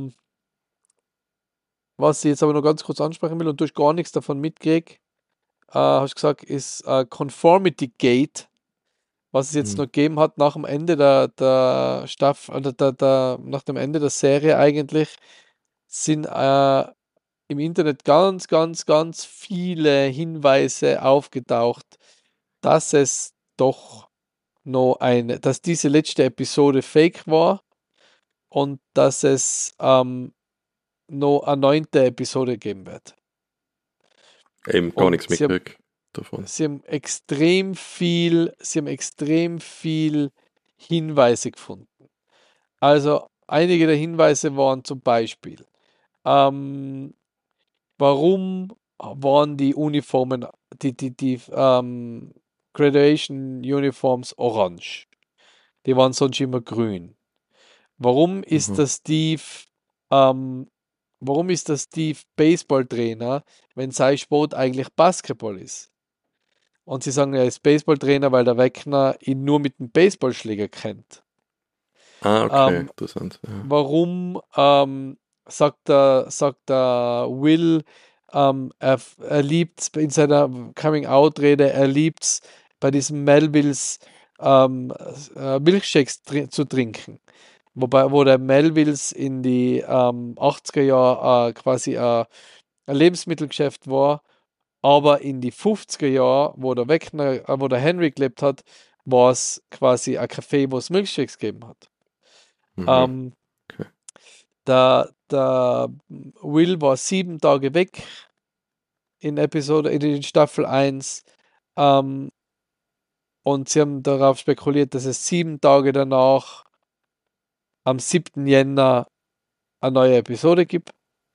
was ich jetzt aber noch ganz kurz ansprechen will, und du hast gar nichts davon mitgekriegt, hast gesagt, ist Conformity Gate, was es jetzt noch Mhm. gegeben hat nach dem Ende der Staffel, oder nach dem Ende der Serie eigentlich, sind im Internet ganz, ganz, ganz viele Hinweise aufgetaucht, dass es doch dass diese letzte Episode fake war und dass es noch eine 9. Episode geben wird. Eben gar Und nichts mitgekriegt davon. sie haben extrem viel Hinweise gefunden. Also einige der Hinweise waren zum Beispiel, ähm, warum waren die Uniformen, die Graduation Uniforms orange? Die waren sonst immer grün. Warum ist Mhm. der Steve, ähm, warum ist der Steve Baseballtrainer, wenn sein Sport eigentlich Basketball ist? Und sie sagen, er ist Baseballtrainer, weil der Wegner ihn nur mit dem Baseballschläger kennt. Ah, okay, Ähm, interessant. Ja. warum sagt der Will, er liebt in seiner Coming-out-Rede, er liebt bei diesem Melvilles Milkshakes zu trinken. Wo der Melvilles in die 80er Jahre quasi ein Lebensmittelgeschäft war, aber in die 50er Jahre, wo der Henry gelebt hat, war es quasi ein Café, wo es Milkshakes gegeben hat. Mhm. Ähm, Okay. der Will war 7 Tage weg in Staffel 1. Ähm, und sie haben darauf spekuliert, dass es 7 Tage danach, am 7. Jänner, eine neue Episode gibt.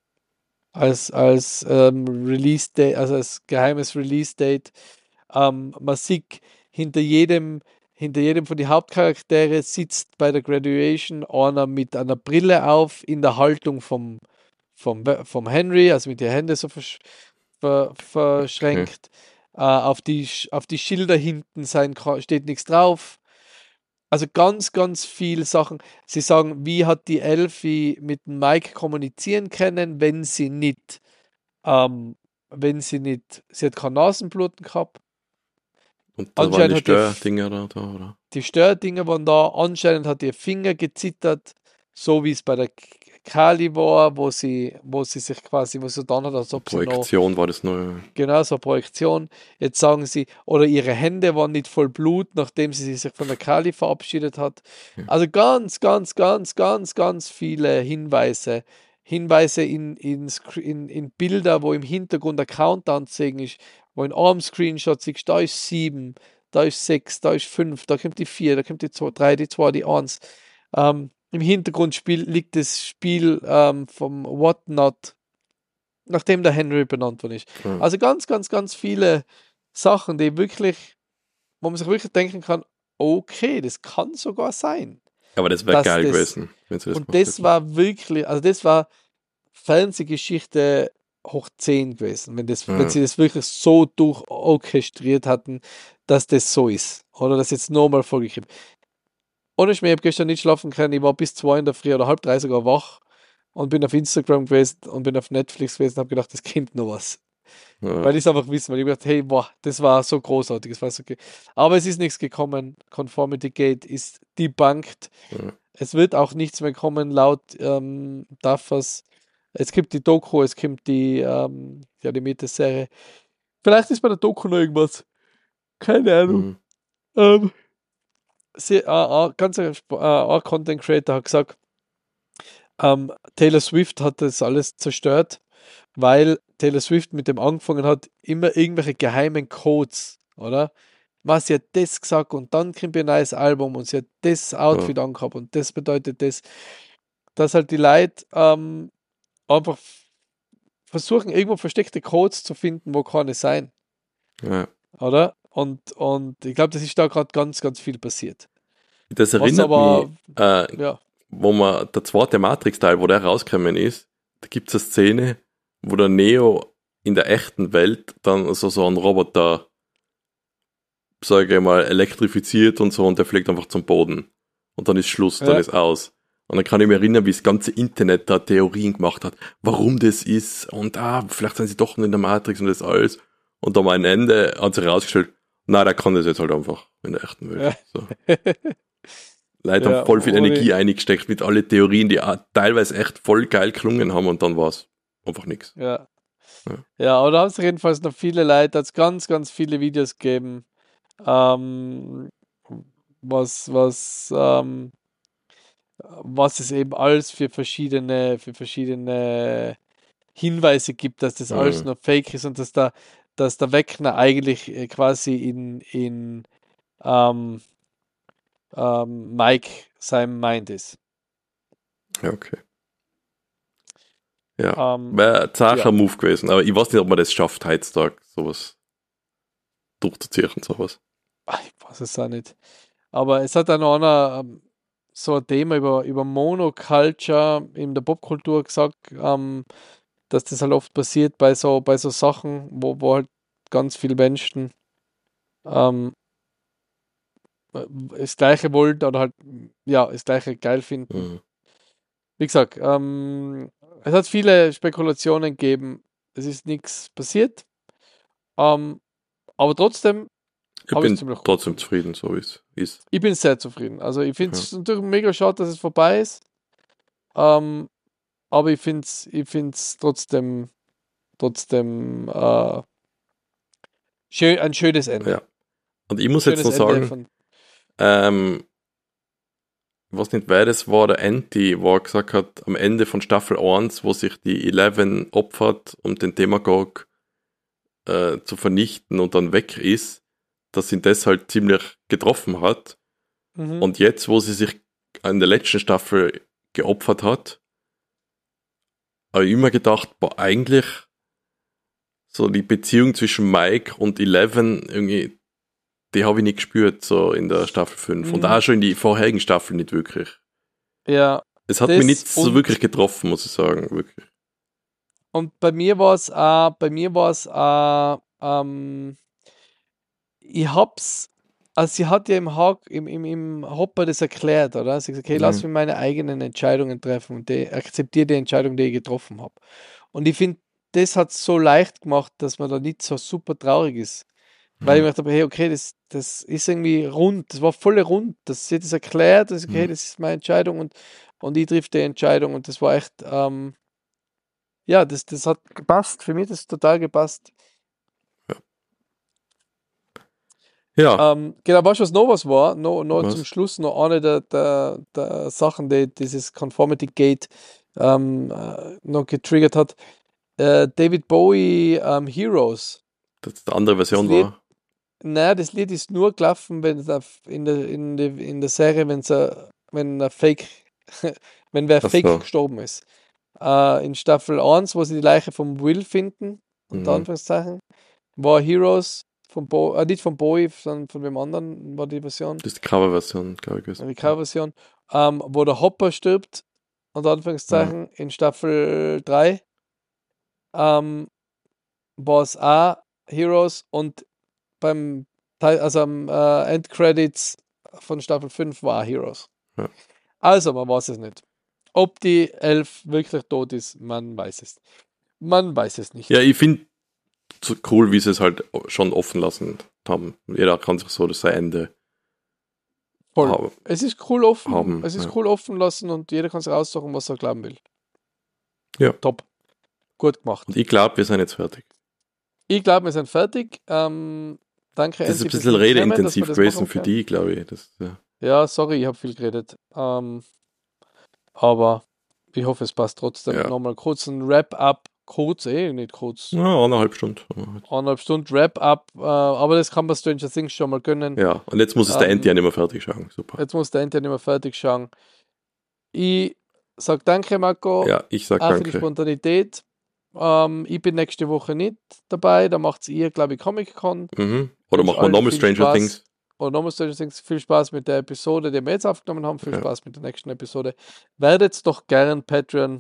Als Release Date, also als geheimes Release Date. Man sieht hinter jedem, hinter jedem von den Hauptcharaktere sitzt bei der Graduation einer mit einer Brille auf in der Haltung vom Henry, also mit den Händen so Okay. verschränkt. Auf die Schilder hinten steht nichts drauf. Also ganz, ganz viel Sachen. Sie sagen, wie hat die Elfie mit dem Mike kommunizieren können, ähm, sie hat kein Nasenbluten gehabt. Und da waren Anscheinend die hat ihr Stördinger da, oder? die Stördinger waren da, anscheinend hat ihr Finger gezittert, so wie es bei der Kali war, wo sie sich quasi, wo sie dann hat, als ob sie noch Projektion war das nur. genau so eine Projektion. Jetzt sagen sie, oder ihre Hände waren nicht voll Blut, nachdem sie sich von der Kali verabschiedet hat. Ja. Also ganz, ganz, ganz, ganz, ganz viele Hinweise. Hinweise in Bilder, wo im Hintergrund der Countdown zu sehen ist, wo in einem Screenshot siehst, da ist 7, da ist 6, da ist 5, da kommt die 4, da kommt die 2, 3, die 2, die 1. Im Hintergrund liegt das Spiel vom Whatnot, nachdem der Henry benannt worden ist. Ja. Also ganz, ganz, ganz viele Sachen, wo man sich wirklich denken kann, okay, das kann sogar sein, Aber das wäre dass geil das, gewesen, wenn sie das und gemacht das hätten. war wirklich, also das war Fernsehgeschichte hoch 10 gewesen, wenn Ja. sie das wirklich so durchorchestriert hatten, dass das so ist. Oder das jetzt nochmal vorgegeben. ohne Schmäh, ich habe gestern nicht schlafen können. Ich war bis 2 in der Früh oder halb 3 sogar wach und bin auf Instagram gewesen und bin auf Netflix gewesen und habe gedacht, das kommt noch was. Ja. Weil ich es einfach wissen, weil ich gedacht, hey, boah, das war so großartig, das war so okay. Aber es ist nichts gekommen. Conformity Gate ist debunked. Ja. Es wird auch nichts mehr kommen, laut Duffers. Es gibt die Doku, es gibt die animierte Serie. Vielleicht ist bei der Doku noch irgendwas. Keine Ahnung. Mhm. Ganz ein Content Creator hat gesagt, Taylor Swift hat das alles zerstört, weil Taylor Swift mit dem angefangen hat, immer irgendwelche geheimen Codes, oder? Was, sie hat das gesagt und dann kommt ein neues Album und sie hat das Outfit angehabt und das bedeutet das, dass halt die Leute einfach versuchen, irgendwo versteckte Codes zu finden, wo keine sein, Ja. oder? Und ich glaube, das ist da gerade ganz, ganz viel passiert. Das Was erinnert aber, mich, ja, wo man der zweite Matrix-Teil, wo der rausgekommen ist, da gibt es eine Szene, wo der Neo in der echten Welt dann so einen Roboter, sage ich mal, elektrifiziert und so und der fliegt einfach zum Boden. Und dann ist Schluss, dann Ja. ist aus. Und dann kann ich mich erinnern, wie das ganze Internet da Theorien gemacht hat, warum das ist und vielleicht sind sie doch nicht in der Matrix und das alles. Und am Ende hat sich herausgestellt, nein, der kann das jetzt halt einfach in der echten Welt. Ja. So. Leute Ja, haben voll viel ohne- Energie eingesteckt mit alle Theorien, die auch teilweise echt voll geil klungen haben und dann war es einfach nichts. Ja. Ja. Ja, aber da haben es jedenfalls noch viele Leute, hat es ganz, ganz viele Videos gegeben, ähm, was es eben alles für verschiedene Hinweise gibt, dass das alles Mhm. nur Fake ist und dass der Wegner eigentlich quasi in ähm, Mike seinem Mind ist. Ja, okay. Ja, Ähm, wäre ein zacher ja. Move gewesen, aber ich weiß nicht, ob man das schafft, heutzutage sowas durchzuziehen und sowas. Ich weiß es auch nicht. Aber es hat dann noch einer so ein Thema über Monoculture in der Popkultur gesagt, dass das halt oft passiert bei so Sachen, wo halt ganz viele Menschen ähm, das Gleiche wollen oder halt ja das Gleiche geil finden. Mhm. Wie gesagt, es hat viele Spekulationen gegeben, es ist nichts passiert, aber trotzdem Ich habe ich es bin ziemlich gut trotzdem gefunden. zufrieden, so wie es ist. Ich bin sehr zufrieden. Also ich finde Ja. es natürlich mega schade, dass es vorbei ist. Ähm, aber ich find's trotzdem ein schönes Ende. Ja. Und ich muss jetzt Schönes noch Ende sagen, von. ich weiß nicht, wer das war, der Anti, wo er gesagt hat, am Ende von Staffel 1, wo sich die Eleven opfert, um den Demagog zu vernichten und dann weg ist, dass ihn das halt ziemlich getroffen hat. Mhm. Und jetzt, wo sie sich in der letzten Staffel geopfert hat, habe ich immer gedacht, boah, eigentlich so die Beziehung zwischen Mike und Eleven, irgendwie, die habe ich nicht gespürt, so in der Staffel 5. Und Mhm. auch schon in die vorherigen Staffeln nicht wirklich. Ja, Es hat das mich nicht so und- wirklich getroffen, muss ich sagen, wirklich. und bei mir war es ich hab's, also sie hat ja im Hopper das erklärt, oder? Sie hat gesagt, hey, lass Mhm. mich meine eigenen Entscheidungen treffen und akzeptiere die Entscheidung, die ich getroffen habe. Und ich finde, das hat es so leicht gemacht, dass man da nicht so super traurig ist. Weil ich Mhm. mir gedacht habe, hey, okay, das ist irgendwie rund, das war voll rund, dass sie das erklärt, dass okay, Mhm. das ist meine Entscheidung und ich triff die Entscheidung und das war echt, ja, das hat gepasst, für mich hat das total gepasst. Ja, Genau, weißt du, was noch was war? Noch zum was? Schluss noch eine der Sachen, die dieses Conformity Gate noch getriggert hat. David Bowie Heroes. Das ist eine andere Das Version Lied, war. naja, das Lied ist nur gelaufen, wenn es in der Serie, wenn er Fake, wenn wer Ach Fake so. gestorben ist. In Staffel 1, wo sie die Leiche vom Will finden, unter Mhm. Anführungszeichen, war Heroes nicht von Bowie, sondern von wem anderen war die Version, Das ist die Coverversion, glaube ich. Gewesen. die Coverversion, wo der Hopper stirbt, unter Anführungszeichen, in Staffel 3, war es auch Heroes und beim also am Endcredits von Staffel 5 war Heroes. Ja. Also, man weiß es nicht. Ob die Elf wirklich tot ist, man weiß es. Man weiß es nicht. Ja, ich finde so cool, wie sie es halt schon offen lassen haben. Jeder kann sich so sein Ende Voll. haben. Es ist cool offen. Haben, Es ist ja. cool offen lassen und jeder kann sich aussuchen, was er glauben will. Ja. Top. Gut gemacht. Und ich glaube, wir sind jetzt fertig. Ich glaube, wir sind fertig. Danke, Das ist Andy, ein fürs bisschen Mitnehmen, redeintensiv dass wir das gewesen machen für können. die, glaube ich. Das, ja. Ja, sorry, ich habe viel geredet. Aber ich hoffe, es passt trotzdem. Ja. Nochmal kurz ein Wrap-up. Kurz, nicht kurz. Ja, 1,5 Stunden. 1,5 Stunden Wrap-up. Aber das kann man Stranger Things schon mal gönnen. Ja, und jetzt muss es der Andy ja nicht mehr fertig schauen. Super. Jetzt muss der Andy nicht mehr fertig schauen. Ich sage danke, Marco. Ja, ich sage auch für die danke. Spontanität. Ich bin nächste Woche nicht dabei. Da macht ihr, glaube ich, Comic-Con. Mhm. Oder Wünsche machen wir allen nochmal viel Stranger Spaß. Things. Und nochmal Stranger Things. Viel Spaß mit der Episode, die wir jetzt aufgenommen haben. Viel Ja. Spaß mit der nächsten Episode. Werdet doch gern Patreon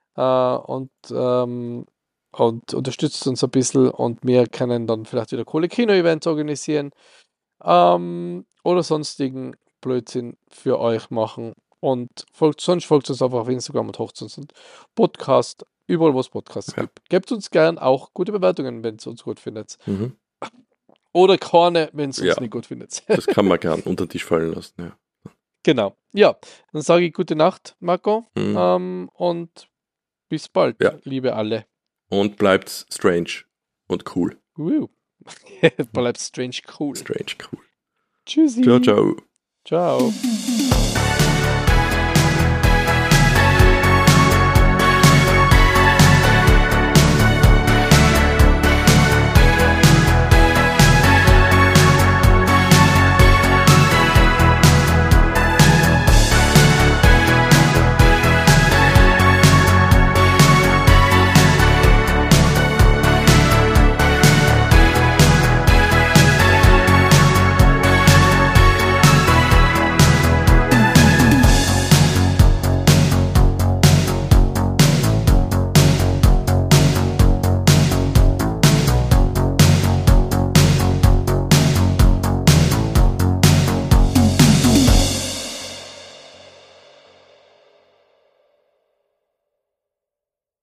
und unterstützt uns ein bisschen und wir können dann vielleicht wieder coole Kino-Events organisieren oder sonstigen Blödsinn für euch machen. Und sonst folgt uns einfach auf Instagram und hört uns und Podcast, überall wo es Podcasts Ja. gibt. Gebt uns gern auch gute Bewertungen, wenn es uns gut findet. Mhm. Oder keine, wenn es uns Ja. nicht gut findet. Das kann man gern unter den Tisch fallen lassen. Ja. Genau. Ja, dann sage ich gute Nacht, Marco. Mhm. Und bis bald, Ja. liebe alle. Und bleibt strange und cool. Bleibt strange cool. Strange cool. Tschüssi. Ciao, ciao. Ciao.